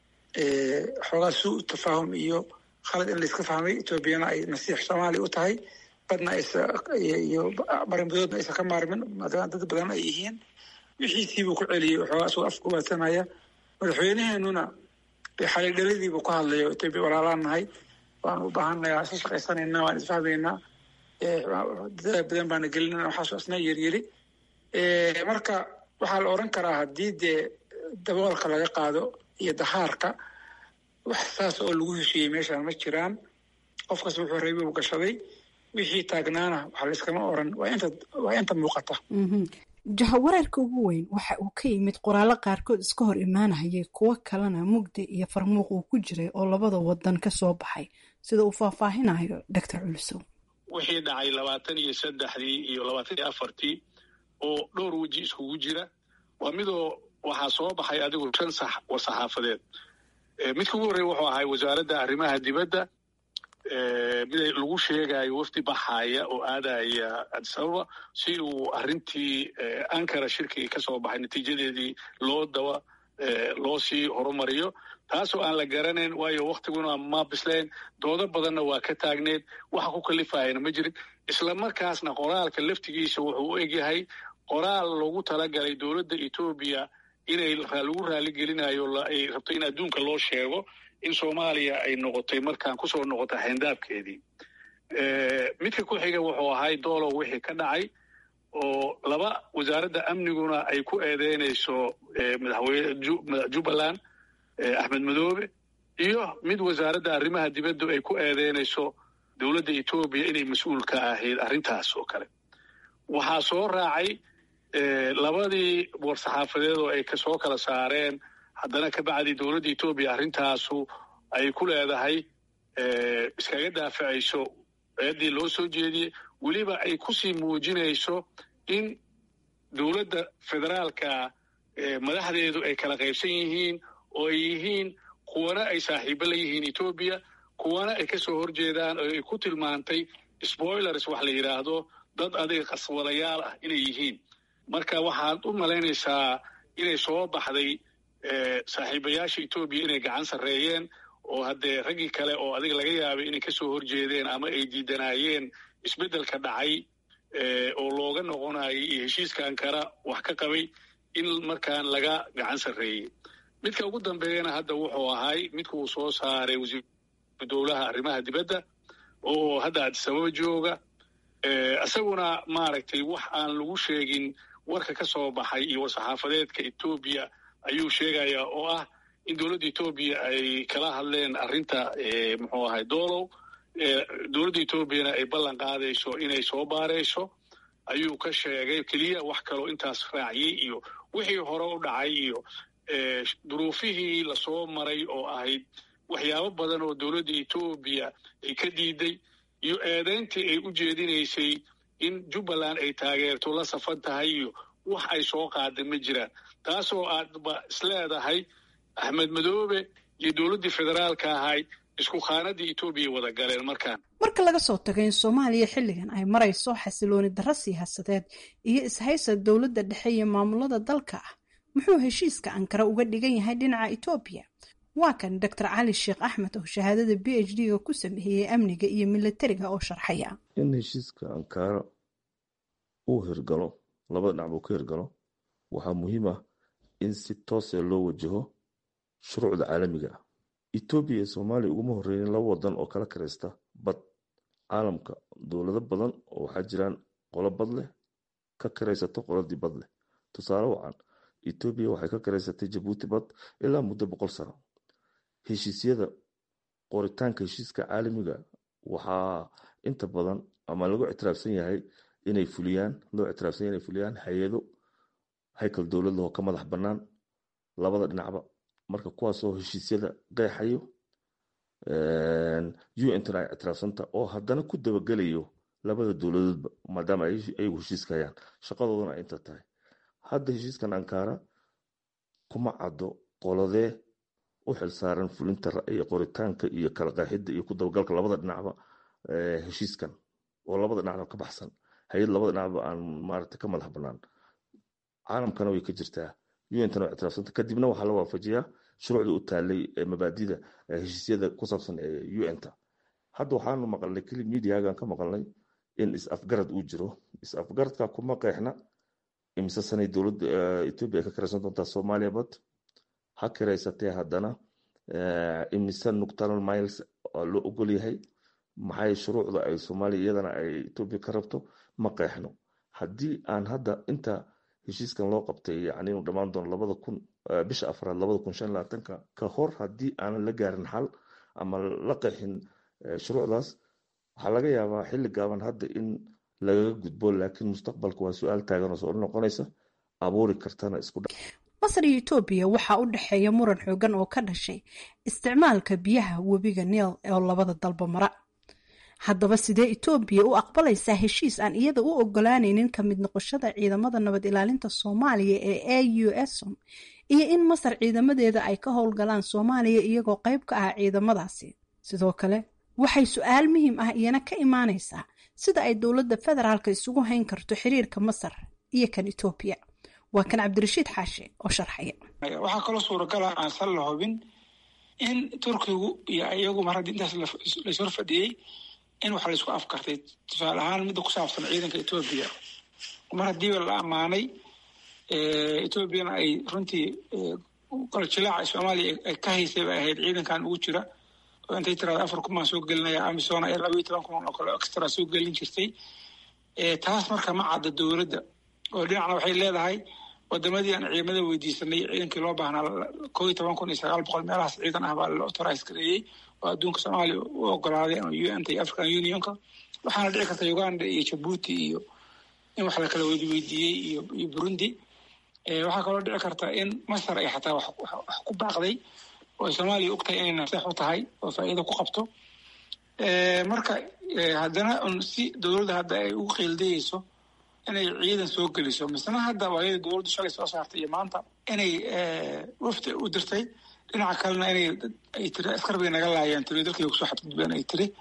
xoogaa suu tafaahum iyo khalad in layska fahmay etoobiyana ay nasiix soomaaliya u tahay badna aysa iyo barinbadoodna aysan ka maarmin maadaama dad badan ay yihiin wixiisiibuu ku celiyey waxoogaa isagoo afka uwaadsanaya madaxweyneheenuna xalidhaladiibuu ku hadlayo etoobiya walaalaan nahay waan u baahanayaa isa shaqaysanaynaa waan isfahmaynaa dadaal badan baana gelinana waxaaso asna yeryeri marka waxaa la oran karaa haddii dee daboolka laga qaado iyo dahaarka wax saas oo lagu heshiiyey meeshaan ma jiraan qof kasta wuxuu reebi u gashaday wixii taagnaana waxa layskama oran waa inta waa inta muuqata. jahawareerka ugu weyn waxa uu ka yimid qoraallo qaarkood iska hor imaanayay kuwo kalena mugdi iyo farmuuq uu ku jiray oo labada wadan ka soo baxay sida uu faahfaahinayo doctor culusow. wixii dhacay labaatan iyo saddexdii iyo labaatan iyo afartii oo dhowr weji iskugu jira waa midoo waxaa soo baxay adigu shan sax war saxaafadeed. midka ugu horreeya wuxuu ahay wasaaradda arrimaha dibadda mid lagu sheegayo wafdi baxaya oo aadaya Addis Ababa si uu arrintii Ankara shirkii ka soo baxay natiijadeedii loo dawa loo sii horumariyo taasoo aan la garanayn waayo waqtiguna ma bisleen doodo badanna waa ka taagneed waxa ku kalifayna ma jirin isla markaasna qoraalka laftigiisa wuxuu u egyahay qoraal loogu talagalay dowladda Ethiopia inay lagu raali gelinayo ay rabto in adduunka loo sheego in Soomaaliya ay noqotay markaan ku soo noqotay xindaabkeedii midka ku xiga wuxuu ahay doolow wixii ka dhacay oo laba wasaaradda amniguna ay ku eedeynayso madaxweyne Jubbaland Axmed Madoobe iyo mid wasaaradda arrimaha dibadda ay ku eedeynayso dowladda Ethiopia inay mas'uul ka ahayd arrintaas oo kale waxaa soo raacay labadii war saxaafadeed oo ay ka soo kala saareen haddana ka bacdi dowladda Ethiopia arrintaasu ay ku leedahay iskaga daafacayso eedii loo soo jeediyey weliba ay ku sii muujinayso in dowladda federaalka madaxdeedu ay kala qaybsan yihiin oo ay yihiin kuwana ay saaxiibo la yihiin Ethiopia kuwana ay ka soo horjeedaan oo ay ku tilmaantay spoilers wax la yidhaahdo dad adiga qaswadayaal ah inay yihiin marka waxaad u malaynaysaa inay soo baxday saaxiibayaasha Ethiopia inay gacan sarreeyeen oo haddee raggii kale oo adiga laga yaabay inay ka soo horjeedeen ama ay diidanayeen isbeddelka dhacay oo looga noqonayay iyo heshiiska Ankara wax ka qabay in markaan laga gacan sarreeyey midka ugu dambeeyana hadda wuxuu ahay midka uu soo saaray wasiirka dowlaha arrimaha dibadda oo hadda Addis Ababa jooga isaguna maaragtay wax aan lagu sheegin warka ka soo baxay iyo war saxaafadeedka Ethiopia ayuu sheegayaa oo ah in dowladda Ethiopia ay kala hadleen arrinta muxuu ahay doolow dowladda Ethiopiana ay ballan qaadayso inay soo baarayso ayuu ka sheegay keliya wax kaloo intaas raaciyey iyo wixii hore u dhacay iyo duruufihii lasoo maray oo ahayd waxyaabo badan oo dowladda Ethiopia ay ka diiday iyo eedeyntii ay u jeedinaysay in Jubbaland ay taageerto la safan tahay iyo wax ay soo qaaday ma jiraan taasoo aadba isleedahay Axmed Madoobe iyo dowladdii federaalka ahayd isku khaanadii Ethiopia wada galeen markaan marka laga soo tagay in Soomaaliya xilligan ay marayso xasilooni darro siyaasadeed iyo ishaysa dowladda dhexe iyo maamulada dalka ah muxuu heshiiska Ankara uga dhigan yahay dhinaca Ethiopia waa kan Doctor Cali Sheekh Axmed oo shahaadada B H D-ga ku sameeyay amniga iyo militariga oo sharxaya in heshiiska Ankara uu hirgalo labada dhinac uu ka hirgalo waxaa muhiim ah in si toos ah loo wajaho shuruucda caalamiga ah Ethiopia iyo Soomaaliya uguma horreeyeen laba wadan oo kala kareysta bad caalamka dowlado badan oo waxaa jiraan qolo bad leh ka kareysato qoladii bad leh tusaale wacan Ethiopia waxay ka kareysatay Djibouti bad ilaa muddo boqol sano heshiisyada qoritaanka heshiiska caalamiga waxaa inta badan ama lagu ictiraafsan yahay inay fuliyaan loo ictiraafsan yahay inay fuliyaan hay'ado haykal dowladda oo ka madax bannaan labada dhinacba marka kuwaasoo heshiisyada qeexayo U N ay ictiraafsanta oo haddana ku dabagelayo labada dowladoodba maadaama ay ayagu heshiiska hayaan shaqadoodana ay inta tahay hadda heshiiskan Ankara kuma caddo qoladee u xilsaaran fulinta ra'yi qoritaanka iyo kala qeexidda iyo ku dabagalka labada dhinacba heshiiskan oo labada dhinacba ka baxsan hay'ad labada dhinacba aan maaragtay ka madax bannaan caalamkana way ka jirtaa U N oo ictiraafsanta kadibna waxaa la waafajiyaa shuruucda u taalay mabaadida heshiisyada ku saabsan ee U N-ta hadda waxaanu maqalnay keli miidiyagan ka maqalnay in is-afgarad uu jiro is-afgaradka kuma qeexna imise sanay dowladda Ethiopia ka karaysan doontaa Soomaaliya bad ha karaysatee haddana imise nocturnal miles loo ogol yahay maxay shuruucda ay Soomaaliya iyadana ay Ethiopia ka rabto ma qeexno haddii aan hadda inta heshiiskan loo qabtay yacni inuu dhammaan doono labada kun bisha afraad labada kun shan labaatanka ka hor haddii aanan la gaarin xal ama la qeexin shuruucdaas waxaa laga yaabaa xilli gaaban hadda in lagaga gudbo laakiin mustaqbalka waa su-aal taagan oo soo noqonaysa abuuri kartana isku Masar iyo Ethiopia waxaa u dhexeeya muran xoogan oo ka dhashay isticmaalka biyaha webiga Nile ee labada dalba mara haddaba sidee etoobiya u aqbalaysaa heshiis aan iyada u ogolaanaynin ka mid noqoshada ciidamada nabad ilaalinta soomaaliya ee a u som iyo in masar ciidamadeeda ay ka howlgalaan soomaaliya iyagoo qayb ka ah ciidamadaasi? sidoo kale waxay su-aal muhiim ah iyana ka imaanaysaa sida ay dowladda federaalka isugu hayn karto xiriirka masar iyo kan etoobiya. waa kan cabdirashiid xaashe oo sharxaya. waxaa kaloo suuragala aan sal la hubin in turkigu iyo iyagu mar haddii intaas laishor fadhiyey in waxa laisku afkartay tusaale ahaan midda ku saabsan ciidanka etoobiya. mar haddiiba la ammaanay etoobiyana ay runtii qalajilaaca soomaaliya ay ka haysay bay ahayd ciidankan ugu jira oo intay tiraada afar kumaan soo gelinaya amisona ee laba iyo toban kuman oo kale extra soo gelin jirtay. taas marka ma cadda dowladda oo dhinacna waxay leedahay wadamadii aan ciidamada weydiisanay ciidankii loo baahnaa koo iyo toban kun iyo sagaal boqol meelahaas ciidan ah baa la authorize gareeyey oo adduunka soomaaliya u ogolaaday u n ta iyo african unionka. waxaana dhici karta uganda iyo jabuuti iyo in wax la kala weydiiyey iyo iyo burundi. waxaa kaloo dhici karta in masar ay xataa wax ku baaqday oo ay soomaaliya ogtahay inay naseex u tahay oo faa'iido ku qabto. marka haddana un si dowladda hadda ay ugu qiildayeyso inay ciidan soo geliso misna hadda waayada dowladdu shalay soo saartay iyo maanta inay wafdi u dirtay dhinaca kalena inay ay tiri askar bay naga laayeen tiri dalkii kusoo xadgudbeen ay tiri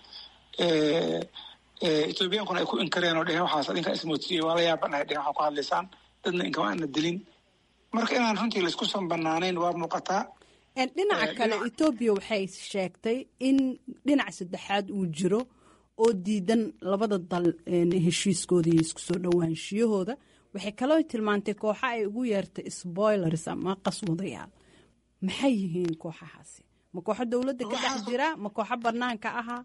etoobiyankuna ay ku inkareen oo dheheen waxaas adinka ismootiyey waa la yaabanahay dheheen waxaa ku hadlaysaan dadna inkama aana dilin. marka inaan runtii laisku san banaanayn waa muuqataa. dhinaca kale etoobiya waxay sheegtay in dhinac saddexaad uu jiro oo diidan labada dal heshiiskooda iyo isku soo dhowaanshiyahooda. waxay kaloo tilmaantay kooxa ay ugu yeertay spoilers ama qaswadayaal. maxay yihiin kooxahaasi? ma kooxo dowladda ka dhex jira ma kooxo banaanka ahaa?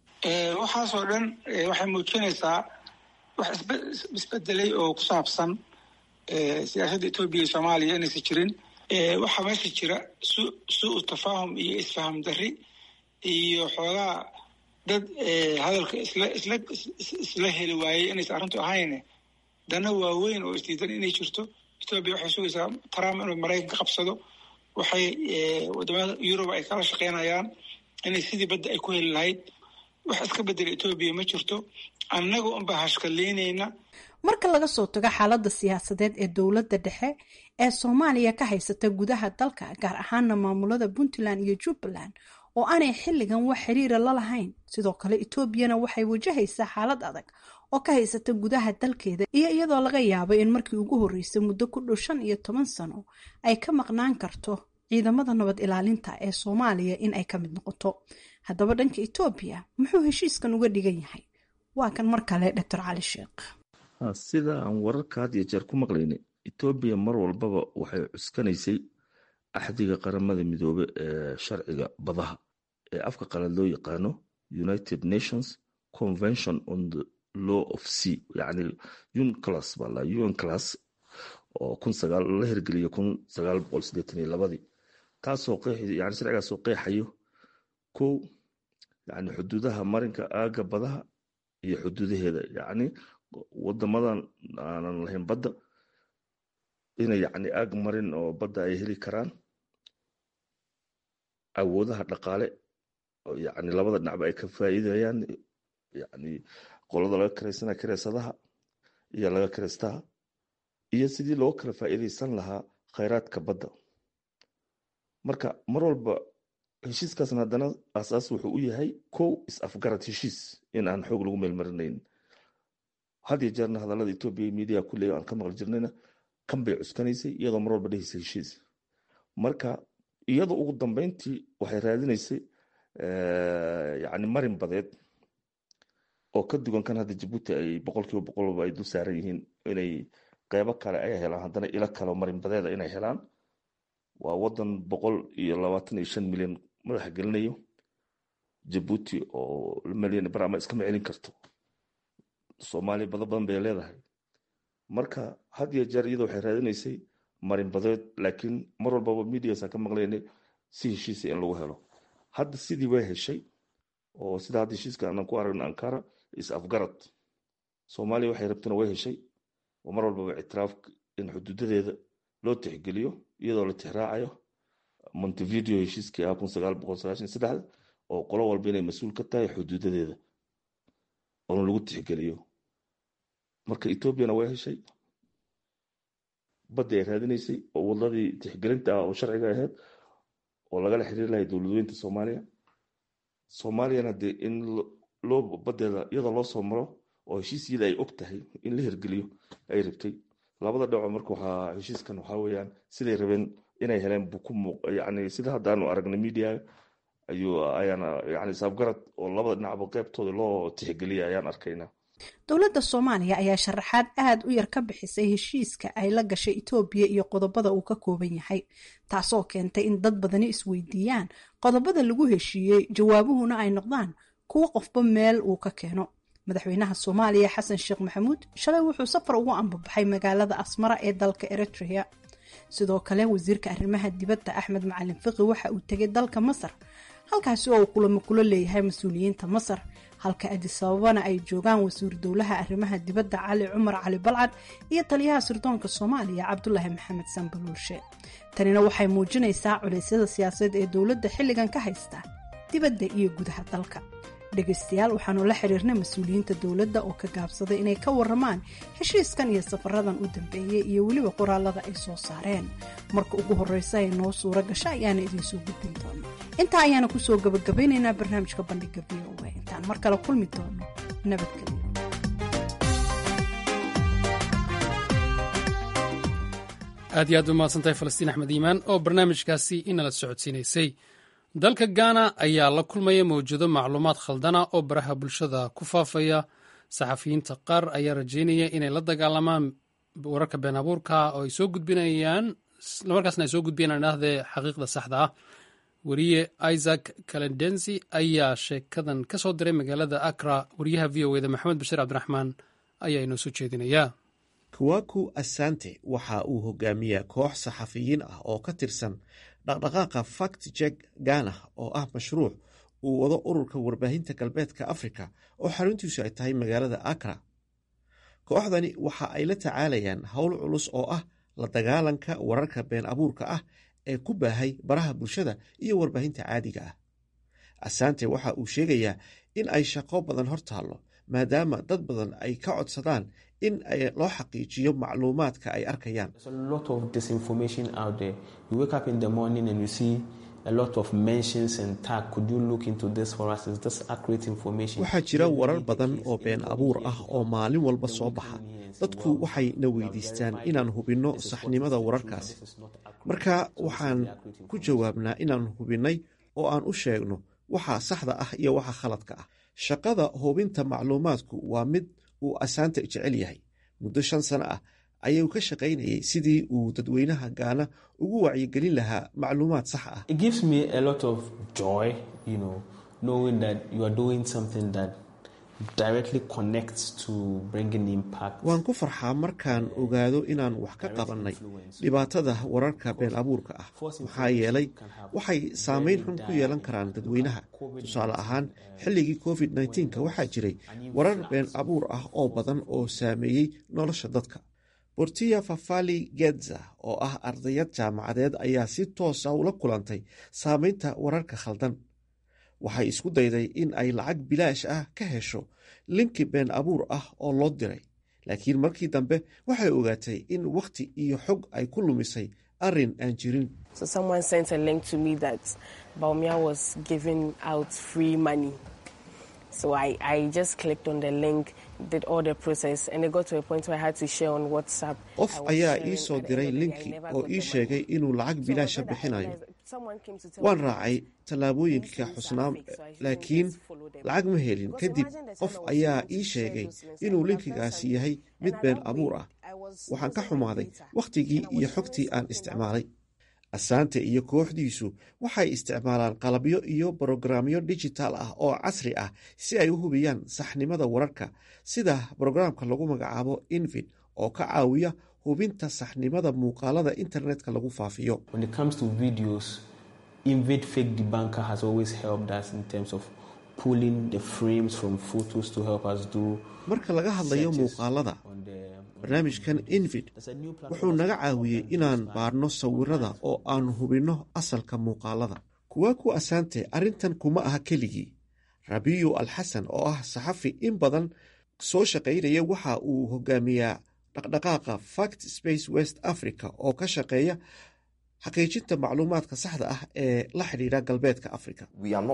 waxaasoo dhan waxay muujinaysaa wax isbedelay oo ku saabsan siyaasadda etoobiya iyo soomaaliya inaysan jirin. waxaa meesha jira su-u tafaahum iyo isfaham darri iyo xoogaa dad hadalka isla isla isla heli waayey inaysan arrintu ahayn dana waaweyn oo isdiidan inay jirto. etoobiya waxay sugaysaa trump inuu maraykanka qabsado. waxay wadamada yurub ay kala shaqeynayaan inay sidii badda ay ku heli lahayd. wax iska bedela etoobiya ma jirto. annaga unbaa hashkaleynayna. marka laga soo tago xaaladda siyaasadeed ee dowladda dhexe ee soomaaliya ka haysata gudaha dalka gaar ahaana maamulada puntland iyo jubbaland oo aanay xilligan wax xiriira la lahayn, sidoo kale etoobiyana waxay wajahaysaa xaalad adag oo ka haysata gudaha dalkeeda iyo iyadoo laga yaabo in markii ugu horreysay muddo ku dhow shan iyo toban sano ay ka maqnaan karto ciidamada nabad ilaalinta ee soomaaliya in ay ka mid noqoto. haddaba dhanka etoobiya muxuu heshiiskan uga dhigan yahay? waa kan mar kale doctor cali sheekh. sida aan wararka had iyo jeer ku maqlaynay, etoobiya mar walbaba waxay cuskanaysay axdiga qaramada midoobe ee sharciga badaha ee afka qalad loo yaqaano United Nations Convention on the Law of Sea, yacni unclos baa la unclos oo kun sagaal la hirgeliyay kun sagaal boqol siddeetan iyo labadii, taasoo qeexi yani sharcigaasoo qeexayo kow yani xuduudaha marinka aaga badaha iyo xuduudaheeda, yacni wadamadan aanan lahayn badda inay yani aag marin oo badda ay heli karaan, awoodaha dhaqaale oo yani labada dhinacba ay ka faa'iidayaan, yani qolada laga karaysana kareysadaha iyo laga kareystaha, iyo sidii loo kala faa'iidaysan lahaa khayraadka badda. marka mar walba heshiiskaasna haddana aasaas wuxuu u yahay kow is-afgarad heshiis in aan xoog lagu meelmarinayn. had iyo jeerna hadallada etoobiya media kulley aan ka maqli jirnayna kan bay cuskanaysay iyadoo mar walba dhehaysa heshiis. marka iyadoo ugu dambeyntii waxay raadinaysay yani marin badeed oo ka duwan kan hadda jabuuti ay boqolkiiba boqolba ay dul saaran yihiin, inay qeybo kale ay helaan, haddana ilo kaleo marin badeeda inay helaan. waa wadan boqol iyo labaatan iyo shan milyan madaxa gelinayo. jabuuti oo milyan barama iskama celin karto. soomaaliya bado badan bay leedahay. marka had iyo jeer iyadoo waxay raadinaysay marin badeed, laakiin mar walbaba mediasa ka maqlayna si heshiisa in lagu helo. hadda sidii way heshay, oo sida hadda heshiiska aanan ku aragno ankara is-afgarad. soomaaliya waxay rabtana way heshay, oo mar walbaba ictiraaf in xuduudadeeda loo tixgeliyo iyadoo la tixraacayo montevideo heshiiskii ah kun sagaal boqol sagaashan iyo saddexda oo qolo walba inay mas-uul ka tahay xuduudadeeda. oona lagu tixgeliyo. marka etoobiyana way heshay baddi ay raadinaysay oo wadadii tixgelinta ah oo sharciga ahayd oo lagala xiriiri lahay dowladweynta soomaaliya. soomaaliyana dee in loo badeeda iyada loo soo maro oo heshiisyada ay og tahay in la hirgeliyo ay rabtay. labada dhaco marka waxaa heshiiskan waxaa weeyaan siday rabeen inay heleen buku muuq yani sida haddaanu aragnay media ayuu ayaana yani saabgarad oo labada dhinacba qaybtooda loo tixgeliyay ayaan arkaynaa. dowladda soomaaliya ayaa sharaxaad aad u yar ka bixisay heshiiska ay la gashay etoobiya iyo qodobada uu ka kooban yahay, taasoo keentay in dad badani isweydiiyaan qodobada lagu heshiiyey, jawaabuhuna ay noqdaan kuwo qofba meel uu ka keeno. madaxweynaha soomaaliya xasan sheekh maxamuud shalay wuxuu safar ugu ambabaxay magaalada asmara ee dalka eritrea. sidoo kale wasiirka arrimaha dibadda axmed macalin fiqi waxa uu tegay dalka masar, halkaasi oo uu kulamo kula leeyahay mas-uuliyiinta masar, halka addis ababana ay joogaan wasiir dowlaha arrimaha dibadda cali cumar cali balcad iyo taliyaha sirdoonka soomaaliya cabdulaahi maxamed sanbaluulshe. tanina waxay muujinaysaa culeysyada siyaasadeed ee dowladda xilligan ka haysta dibadda iyo gudaha dalka. dhegaystayaal, waxaanu la xiriirnay mas-uuliyiinta dowladda oo ka gaabsaday inay ka waramaan heshiiskan iyo safaradan u dambeeyey iyo weliba qoraalada ay soo saareen. marka ugu horreysa ay noo suuro gasha ayaana idinsoo gudbin doona. intaa ayaana kusoo gabagabeynaynaa barnaamijka bandhiga v o a. intaan mar kale kulmi doono, nabadgelyo. aad iyo aad u mahadsantahay falastiin axmed iimaan oo barnaamijkaasi inala socodsiinaysay. dalka gaana ayaa la kulmaya mawjado macluumaad khaldana oo baraha bulshada ku faafaya. saxafiyiinta qaar ayaa rajeynaya inay la dagaalamaan wararka been abuurka oo ay soo gudbinayaan markaasna ay soo gudbiyaan idhaahdee xaqiiqda saxda ah. weriye isaac kalendensi ayaa sheekadan ka soo diray magaalada akra. wariyaha v o eda maxamed bashiir cabdiraxmaan ayaa inoo soo jeedinaya. kwaku asante waxa uu hogaamiyaa koox saxafiyiin ah oo ka tirsan dhaqdhaqaaqa fact check Ghana oo ah mashruuc uu wado ururka warbaahinta galbeedka Afrika oo xaruntiisu ay tahay magaalada Accra. kooxdani waxa ay la tacaalayaan hawl culus oo ah la dagaalanka wararka been abuurka ah ee ku baahay baraha bulshada iyo warbaahinta caadiga ah. Asante waxa uu sheegayaa in ay shaqo badan hortaalo maadaama dad badan ay ka codsadaan in ay loo xaqiijiyo macluumaadka ay arkayaan. waxaa jira warar badan oo been abuur ah oo maalin walba soo baxa. dadku waxay na weydiistaan inaan hubinno saxnimada wararkaasi, marka waxaan ku jawaabnaa inaan hubinnay oo aan u sheegno waxa saxda ah iyo waxa khaladka ah. shaqada hubinta macluumaadku waa mid uu Asante jecel yahay. muddo shan sano ah ayuu ka shaqaynayay sidii uu dadweynaha Gaana ugu wacyigelin lahaa macluumaad sax ah. It gives me a lot of joy, you know, knowing that you are doing something that directly connects to bringing impact. waan ku farxaa markaan ogaado inaan wax ka qabannay dhibaatada wararka been abuurka ah, maxaa yeelay waxay saameyn xun ku yeelan karaan dadweynaha. tusaale ahaan, xilligii covid nneteen-ka waxaa jiray warar been abuur ah oo badan oo saameeyey nolosha dadka. Portia Fafali Gedza oo ah ardayad jaamacadeed ayaa si toosa ula kulantay saameynta wararka khaldan. waxay isku dayday in ay lacag bilaash ah ka hesho linki been abuur ah oo loo diray, laakiin markii dambe waxay ogaatay in waqti iyo xog ay ku lumisay arrin aan jirin. So someone sent a link to me that Bawumia was giving out free money. So I, I just clicked on the link, did all the process, and it got to a point where I had to share on WhatsApp. qof ayaa ii soo diray linki oo ii sheegay inuu lacag bilaasha bixinayo. waan raacay tallaabooyinka xusnaa, laakiin lacag ma helin. kadib qof ayaa ii sheegay inuu linkigaasi yahay mid been abuur ah. waxaan ka xumaaday wakhtigii iyo xogtii aan isticmaalay. Asante iyo kooxdiisu waxay isticmaalaan qalabyo iyo borograamyo digital ah oo casri ah si ay u hubiyaan saxnimada wararka, sida borograamka lagu magacaabo Invid oo ka caawiya hubinta saxnimada muuqaalada internetka lagu faafiyo. When it comes to videos, Invid Fake Debunker has always helped us in terms of pulling the frames from photos to help us do. marka laga hadlayo muuqaalada, barnaamijkan Invid wuxuu naga caawiyey inaan baarno sawirada oo aan hubinno asalka muuqaalada. Kwaku Asante arrintan kuma aha keligii. rabiyu al xasan oo ah saxafi in badan soo shaqaynaya waxa uu hogaamiyaa dhaqdhaqaaqa fact space west africa oo ka shaqeeya xaqiijinta macluumaadka saxda ah ee la xidhiidha galbeedka africa.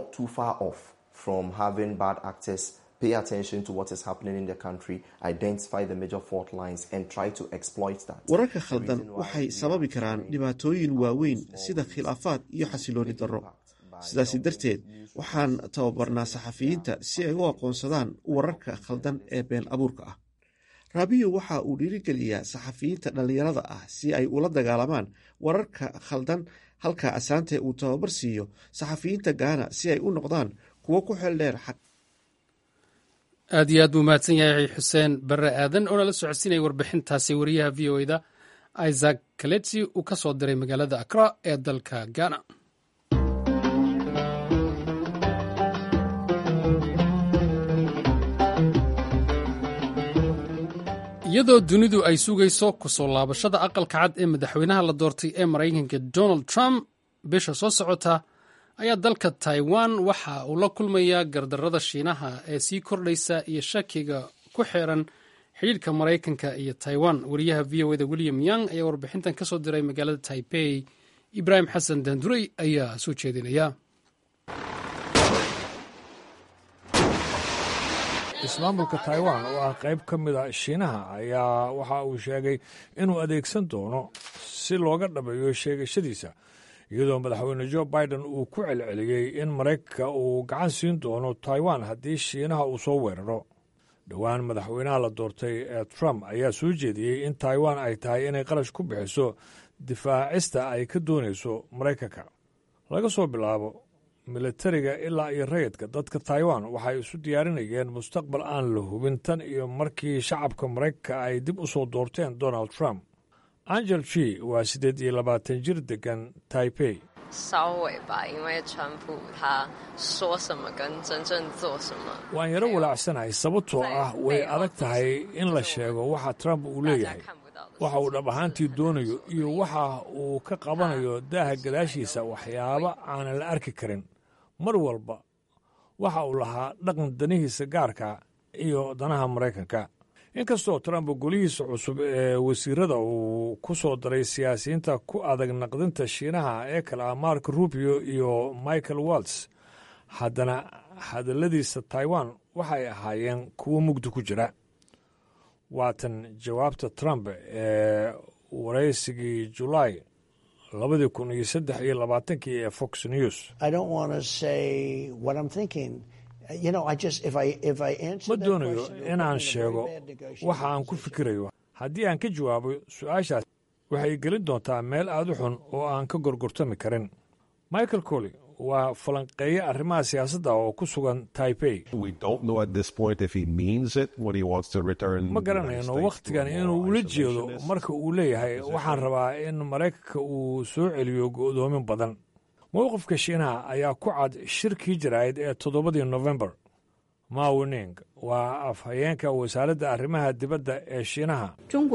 Pay attention to what is happening in the country, identify the major fault lines and try to exploit that. wararka khaldan waxay sababi karaan dhibaatooyin waaweyn sida khilaafaad iyo xasilooni darro. sidaasi darteed waxaan tababarnaa saxafiyiinta si ay u aqoonsadaan wararka khaldan ee been abuurka ah. rabiyu waxa uu dhiirigeliyaa saxafiyiinta dhallinyarada ah si ay ula dagaalamaan wararka khaldan, halka asaante uu tababar siiyo saxafiyiinta gaana si ay u noqdaan kuwo ku xeel dheer xaq. aad iyo aad buu mahadsan yahay xuseen barre aadan oo nala socodsiinaya warbixintaasi wariyaha v o eda isaac kaletsi uu ka soo diray magaalada akra ee dalka ghana. iyadoo dunidu ay sugayso kusoo laabashada aqalka cad ee madaxweynaha la doortay ee maraykanka donald trump bisha soo socota, ayaa dalka taiwan waxa uu la kulmayaa gardarrada shiinaha ee sii kordhaysa iyo shakiga ku xeeran xidhiidhka maraykanka iyo taiwan. wariyaha v o eda william young ayaa warbixintan ka soo diray magaalada taipei. ibraahim xasan daandurey ayaa soo jeedinaya. ismaamulka taiwan oo ah qayb ka mid a shiinaha ayaa waxa uu sheegay inuu adeegsan doono si looga dhabeeyo sheegashadiisa, iyadoo madaxweyne jo biden uu ku celceliyey in maraykanka uu gacan siin doono taiwan haddii shiinaha uu soo weeraro. dhowaan madaxweynaha la doortay ee trump ayaa soo jeediyey in taiwan ay tahay inay qarash ku bixiso difaacista ay ka doonayso maraykanka. laga soo bilaabo militariga ilaa iyo rayidka, dadka taiwan waxay isu diyaarinayeen mustaqbal aan la hubin tan iyo markii shacabka maraykanka ay dib u soo doorteen donald trump. angel chi waa siddeed iyo labaatan jir degan taipei. waan yaro walaacsanahay sababtoo ah way adag tahay in la sheego waxa trump uu leeyahay, waxa uu dhab ahaantii doonayo iyo waxa uu ka qabanayo daaha gadaashiisa waxyaabo aanan la arki karin. mar walba waxa uu lahaa dhaqan danihiisa gaarka iyo danaha maraykanka. inkastoo trump golihiisa cusub ee wasiirada uu ku soo daray siyaasiyiinta ku adag naqdinta shiinaha ee kale ah mark rubio iyo michael waltz, haddana hadalladiisa taiwan waxay ahaayeen kuwo mugdi ku jira. waatan jawaabta trump ee waraysigii julaay labadii kun iyo saddex iyo labaatankii ee fox news. ma doonayo inaan sheego waxa aan ku fikirayo. haddii aan ka jawaabo su-aashaas waxay gelin doontaa meel aad u xun oo aan ka gorgortami karin. michael colley waa falanqeeye arrimaha siyaasadda oo ku sugan taipei. ma garanayno wakhtigan inuu ula jeedo marka uu leeyahay waxaan rabaa in maraykanka uu soo celiyo go'doomin badan. mowqifka shiinaha ayaa ku cad shirkii jaraa'id ee toddobadii nofembar. mao ning waa afhayeenka wasaaradda arrimaha dibadda ee shiinaha.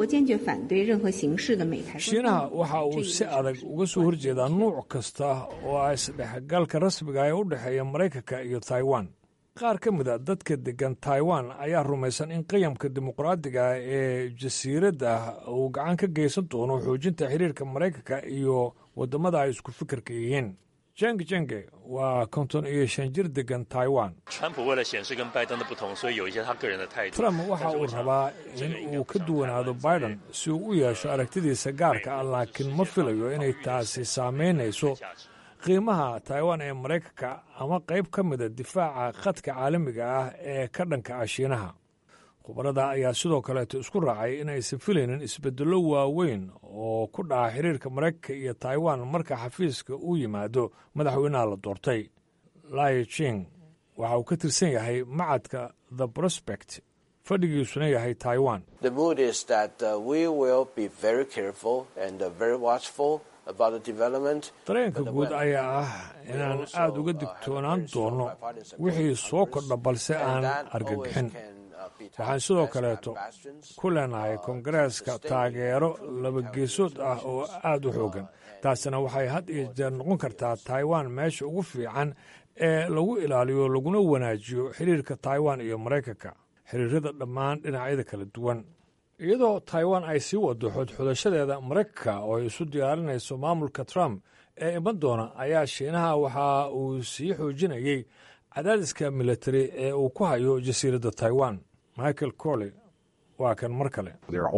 shiinaha waxa uu si adag uga soo horjeedaa nuuc kasta oo ah isdhexgalka rasmiga ee u dhexeeya maraykanka iyo taiwan. qaar ka mid a dadka deggan taiwan ayaa rumaysan in qiyamka dimuqraadiga ee jasiiradda uu gacan ka geysan doono xoojinta xiriirka maraykanka iyo waddamada ay isku fikirka yihiin. jeng jenge waa konton iyo shan jir degan taiwan. trump waxa uu rabaa in uu ka duwanaado biden si uu u yeesho aragtidiisa gaarka ah, laakiin ma filayo inay taasi saamaynayso qiimaha taiwan ee maraykanka ama qayb ka mida difaaca khadka caalamiga ah ee ka dhanka ah shiinaha. khubarada ayaa sidoo kaleeto isku raacay in aysan filaynin isbeddello waaweyn oo ku dhaca xiriirka maraykanka iyo taiwan marka xafiiska uu yimaado madaxweynaha la doortay. lai ching waxa uu ka tirsan yahay macadka the prospect, fadhigiisuna yahay taiwan. dareenka guud ayaa ah inaan aad uga digtoonaan doono wixii soo kordha balse aan argagixin. waxaan sidoo kaleeto ku leenahay kongareeska taageero labageesood ah oo aad u xooggan. taasina waxay had iyo jeer noqon kartaa taiwan meesha ugu fiican ee lagu ilaaliyo laguna wanaajiyo xiriirka taiwan iyo maraykanka xiriirada dhammaan dhinacyada kala duwan iyadoo taiwan ay sii wado xodxodashadeeda maraykanka oo ay isu diyaarinayso maamulka trump ee iman doona ayaa shiinaha waxa uu sii xoojinayey cadaadiska militari ee uu ku hayo jasiiradda taiwan michael corley waa kan mar kale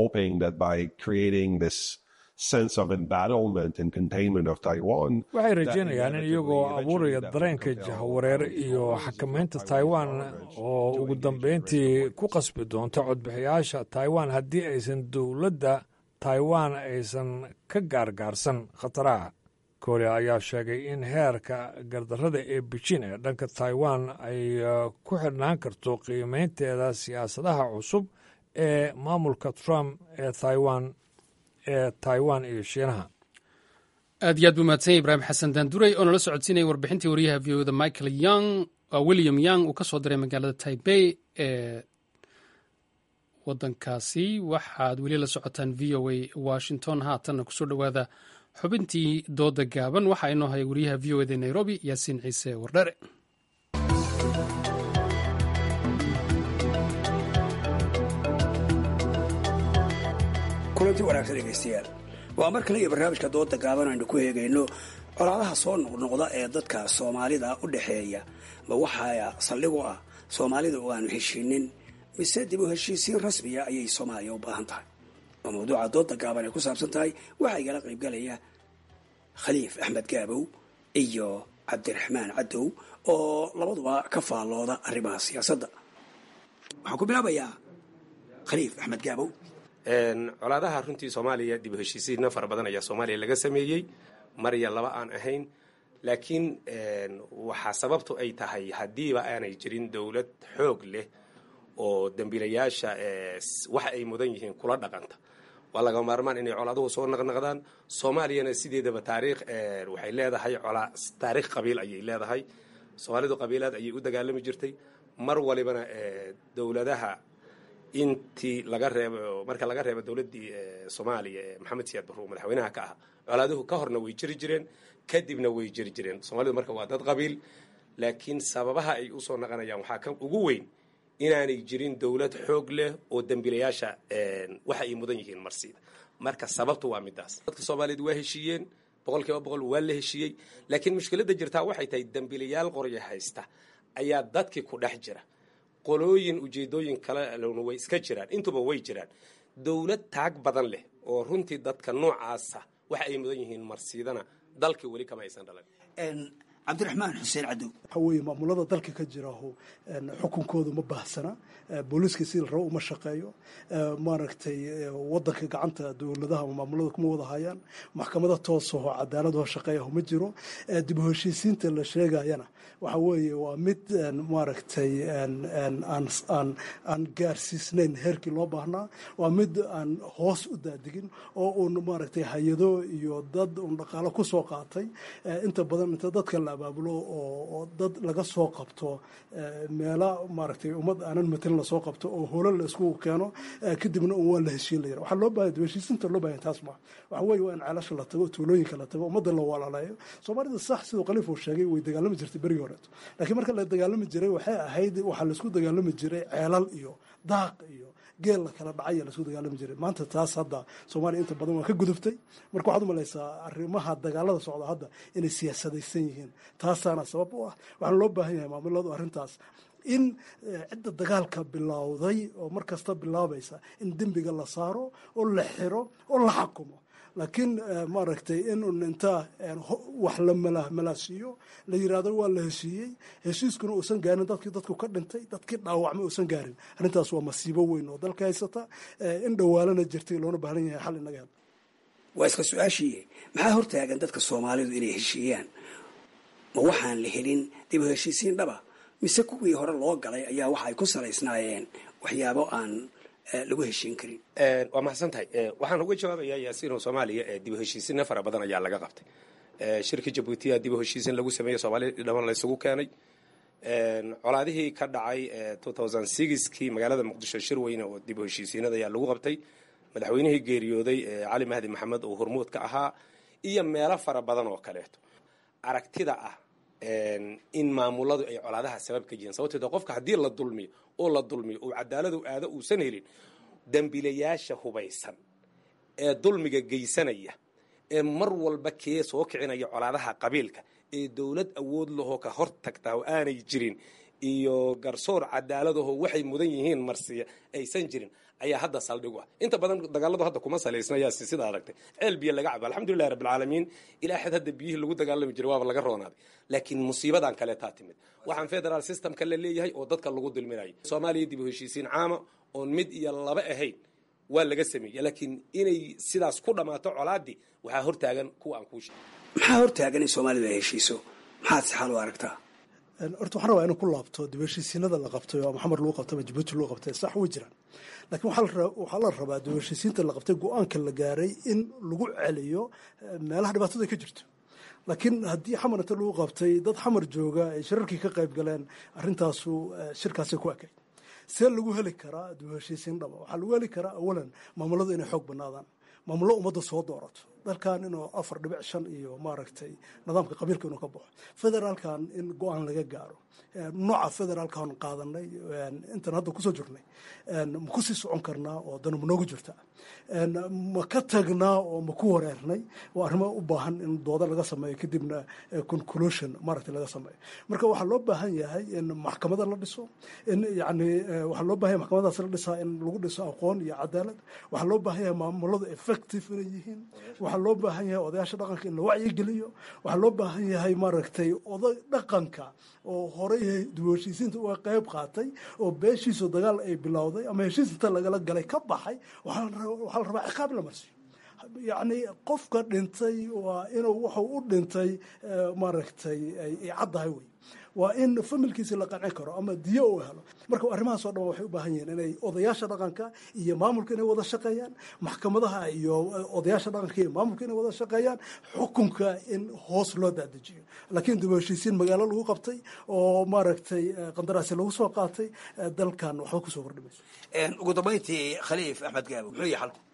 waxay rajaynayaan in iyagoo abuuraya dareenka jahwareer iyo xakamaynta taiwan oo ugu dambayntii ku qasbi doonta codbixiyaasha taiwan haddii aysan dowladda taiwan aysan ka gaargaarsan khataraha korea ayaa sheegay in heerka gardarrada ee beijing ee dhanka taiwan ay ku xidhnaan karto qiimaynteeda siyaasadaha cusub ee maamulka trump ee taiwan ee taiwan iyo shiinaha aad iyo aad buu mahadsanya ibraahim xasan daanduray oo nala socodsiinaya warbixintii wariyaha v o da michael young william young uu ka soo diray magaalada taipei ee waddankaasi waxaad weli la socotaan v o a washington haatanna kusoo dhowaada xubintii dooda gaaban waxaa inoo haya wariyaha v o eda nairobi yaasiin ciise wardhere kulanti wanaagsan dhegaystayaal waa mar kale iyo barnaamijka dooda gaaban aynu ku eegayno colaadaha soo noqnoqda ee dadka soomaalida u dhexeeya ma waxaa saldhig u ah soomaalida oo aanu heshiinin mise dib u heshiisiin rasmiya ayay soomaaliya u baahan tahay oo mawduuca dooda gaaban ay ku saabsan tahay waxaa igala qaybgalaya khaliif axmed gaabow iyo cabdiraxmaan cadow oo labaduba ka faallooda arrimaha siyaasadda waxaan ku bilaabayaa khaliif axmed gaabow colaadaha runtii soomaaliya dib u heshiisiinna fara badan ayaa soomaaliya laga sameeyey marya laba aan ahayn laakiin waxaa sababtu ay tahay haddiiba aanay jirin dowlad xoog leh oo dembiilayaasha waxa ay mudan yihiin kula dhaqanta waa laga maarmaan inay colaaduhu soo naqnaqdaan soomaaliyana sideedaba taariikh waxay leedahay colaa taariikh qabiil ayay leedahay soomaalidu qabiilaad ayay u dagaalami jirtay mar walibana dowladaha intii laga reebo marka laga reebo dowladdii soomaaliya ee maxamed siyaad barruur madaxweynaha ka ah colaaduhu ka horna way jiri jireen kadibna way jiri jireen soomaalidu marka waa dad qabiil laakiin sababaha ay usoo naqanayaan waxaa ka ugu weyn inaanay jirin dowlad xoog leh oo dembiilayaasha waxa ay mudan yihiin marsiida marka sababtu waa midaas dadka soomaaliyeed waa heshiiyeen boqol kiiba boqol waa la heshiiyey laakiin mushkiladda jirtaa waxay tahay dembiilayaal qorya haysta ayaa dadkii ku dhex jira qolooyin ujeedooyin kale way iska jiraan intuba way jiraan dowlad taag badan leh oo runtii dadka noocaasa waxa ay mudan yihiin marsiidana dalkii weli kama aysan dhalan cabdiraxmaan xuseen cadow waxa weeye maamulada dalka ka jiraho xukunkoodu ma baahsana booliiska si la rabo uma shaqeeyo maaragtay wadanka gacanta dowladaha maamulada kuma wada hayaan maxkamada toosaho cadaalad oo shaqeeyaho ma jiro dib u heshiisiinta la sheegayana waxa weeye waa mid maaragtay aan gaarsiisnayn heerkii loo baahnaa waa mid aan hoos u daadigin oo uun maaragtay hay-ado iyo dad un dhaqaalo ku soo qaatay inta badan inta dadka la abaabulo oo dad laga soo qabto meela maaragtay ummad aanan matelin lasoo qabto oo holo la isku keeno kadibna un waa la heshiin la yara waxaa loo baahaya heshiisinta loo bahaya taas maa waxa weeye waa in ceelasha la tago tuulooyinka la tago ummadda la walaaleeyo soomaalida sax siduu khaliif uu sheegay way dagaalami jirtay berigii horeeto laakiin marka la dagaalami jiray waxay ahayd waxaa laisku dagaalami jiray ceelal iyo daaq iyo geel la kala dhacaya laisku dagaalami jiray maanta taas hadda soomaaliya inta badan waa ka gudubtay marka waxaad umalaysaa arrimaha dagaalada socda hadda inay siyaasadaysan yihiin taasaana sabab u ah waxaana loo baahan yahay maamuladu arrintaas in cidda dagaalka bilowday oo mar kasta bilaabaysa in dembiga la saaro oo la xiro oo la xakumo laakiin maaragtay in un intaa wax la malaasiiyo la yiraahdo waa la heshiiyey heshiiskuna uusan gaarin dadkii dadku ka dhintay dadkii dhaawacmay uusan gaarin arrintaas waa masiibo weyn oo dalka haysata in dhawaalana jirtay loona baahan yahay xal inaga hel waa iska su-aashii maxaa hortaagan dadka soomaalidu inay heshiiyaan ma waxaan la helin dib u heshiisiin dhaba mise kuwii hore loo galay ayaa waxa ay ku salaysnaayeen waxyaabo aan lagu heshiin karin waa mahadsan tahay waxaan uga jawaabayaa yaasiino soomaaliya dib u heshiisinna fara badan ayaa laga qabtay shirka jabuutiya dib u heshiisin lagu sameeyey soomaaliya dhaman laysugu keenay colaadihii ka dhacay kii magaalada muqdisho shir weyne oo dib u heshiisiinada ayaa lagu qabtay madaxweynihii geeriyooday cali mahdi maxamed oo hormuud ka ahaa iyo meelo fara badan oo kaleeto aragtida ah in maamuladu ay colaadaha sabab ka yihiin sababteeda qofka haddii la dulmiyo oo la dulmiyo oo cadaaladu aado uusan helin dambiilayaasha hubaysan ee dulmiga geysanaya ee mar walba kee soo kicinaya colaadaha qabiilka ee dowlad awood lahoo ka hor tagtaa oo aanay jirin iyo garsoor cadaaladaho waxay mudan yihiin marsiya aysan jirin ayaa hadda saldhigu ah inta badan dagaaladu hadda kuma salaysnayaa sida aragtay ceel biyo laga cabo alxamdulillahi rabbil caalamiin ilaa xad hadda biyihii lagu dagaalami jiray waaba laga roonaaday laakiin musiibadan kale taa timid waxaan federal systemka la leeyahay oo dadka lagu dulminayo Soomaaliya dib u heshiisiin caama oo mid iyo laba ahayn waa laga sameeyay laakiin inay sidaas ku dhamaato colaadii waxa hortaagan kuwa aan ku sheegay maxaa hortaagan in Soomaalida ay heshiiso maxaad si xal u aragtaa horta waxaan rabaa inaan ku laabto dib u heshiisiinada la qabtay oo Maxamed lagu qabtay Djibouti lagu qabtay sax way jiraan laakiin waxaa la rabaa dib u heshiisiinta la qabtay go'aanka la gaaray in lagu celiyo meelaha dhibaatada ka jirto laakiin haddii xamar inta lagu qabtay dad xamar jooga ay shirarkii ka qayb galeen arrintaasu shirkaasi ku ekay see lagu heli karaa dib u heshiisiin dhaba waxaa lagu heli karaa awalan maamuladu inay xoog banaadaan maamullo ummadda soo doorato dalkan inuu afar dhibic shan iyo maaragtay nidaamka qabiilka inuu ka baxo federaalkan in go-aan laga gaaro nooca federaalkan qaadanay intan hadda kusoo jirnay ma ku sii socon karnaa oo dana ma noogu jirta ma ka tagnaa oo ma ku wareernay oo arrimo u baahan in dooda laga sameeyo kadibna conclusion maaragtay laga sameeyo marka waxaa loo baahan yahay in maxkamada la dhiso in yacni waxaa loo baahan yahay maxkamadaas la dhisaa in lagu dhiso aqoon iyo cadaalad waxaa loo baahan yahay maamuladu effective inay yihiin waxaa loo baahan yahay odayaasha dhaqanka in la wacyigeliyo waxaa loo baahan yahay maaragtay oday dhaqanka oo horey dib u heshiisiinta uga qayb qaatay oo beeshiisu dagaal ay bilowday ama heshiis inta lagala galay ka baxay waxaa la rabaa ciqaab la marsiyo yacni qofka dhintay waa inuu wuxuu u dhintay maaragtay ay caddahay wey waa in familkiisa la qancin karo ama diyo uu helo marka arrimahaas oo dhan waxay u baahan yihiin inay odayaasha dhaqanka iyo maamulka inay wada shaqeeyaan maxkamadaha iyo odayaasha dhaqanka iyo maamulka inay wada shaqeeyaan xukunka in hoos loo daadajiyo laakiin dib u heshiisiin magaalo lagu qabtay oo maaragtay qandaraasi lagu soo qaatay dalkan waxba kusoo kordhimayso ugu dambayntii khaliif axmed gaabo muxuu yahay xalku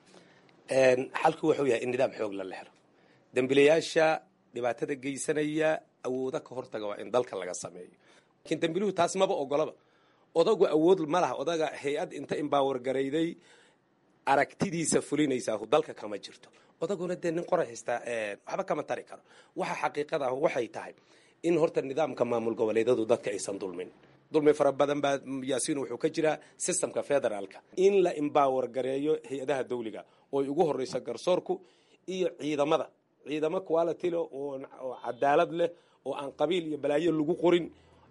xalku wuxuu yahay in nidaam xoog la helo dambiilayaasha dhibaatada geysanaya awooda ka hortaga waa in dalka laga sameeyo laakiin dambiiluhu taas maba ogolaba odagu awood ma laha odaga hay-ad inta empower garayday aragtidiisa fulinaysaa dalka kama jirto odaguna dee nin qoray haystaa waxba kama tari karo waxa xaqiiqada ah waxay tahay in horta nidaamka maamul goboleedadu dadka aysan dulmin dulmi fara badan baa yaasiin wuxuu ka jiraa systemka federaalka in la empower gareeyo hay-adaha dawliga oo ugu horeysa garsoorku iyo ciidamada ciidamo quality leh oo cadaalad leh oo aan qabiil iyo balaayo lagu qorin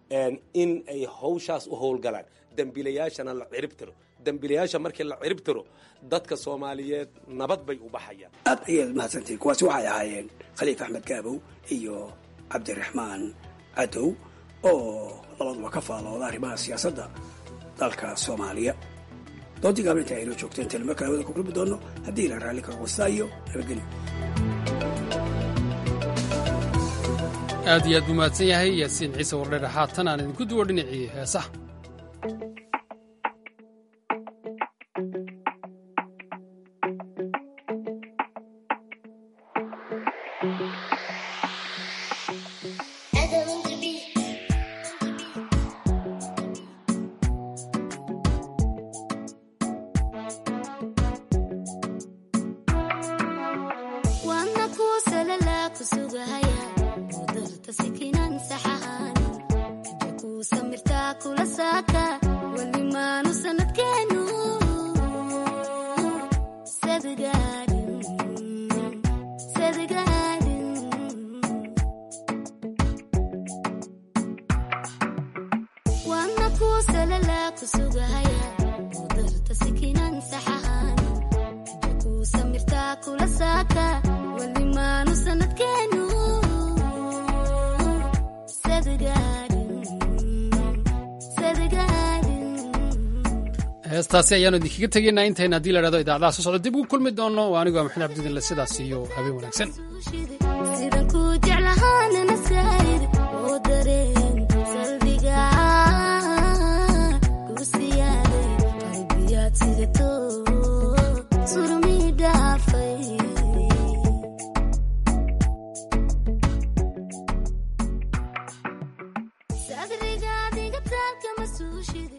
in ay hawshaas u howlgalaan dambiilayaashana la ciribtiro dambiilayaasha markii la ciribtiro dadka Soomaaliyeed nabad bay u baxayaan aad ayaad mahadsantihiin kuwaasi waxay ahaayeen khaliif axmed gaabow iyo cabdiraxmaan cadow oo labaduba ka faalooda arrimaha siyaasadda dalka Soomaaliya doodii gaabinta aynu joogteen telmo kale wada ku kulmi doono haddii la raalli ka qostaayo nabadgelyo aad iyo aad buu mahadsan yahay yaasiin ciise wardheer haatan aan idinku duwo dhinacii heesaha heestaasi ayaanu idinkaga tegaynaa intayna haddii la dhahdo idaacadaha soo socdo dib ugu kulmi doono waa anigoo maxamed cabdidinle sidaas iyo habeen wanaagsan 出し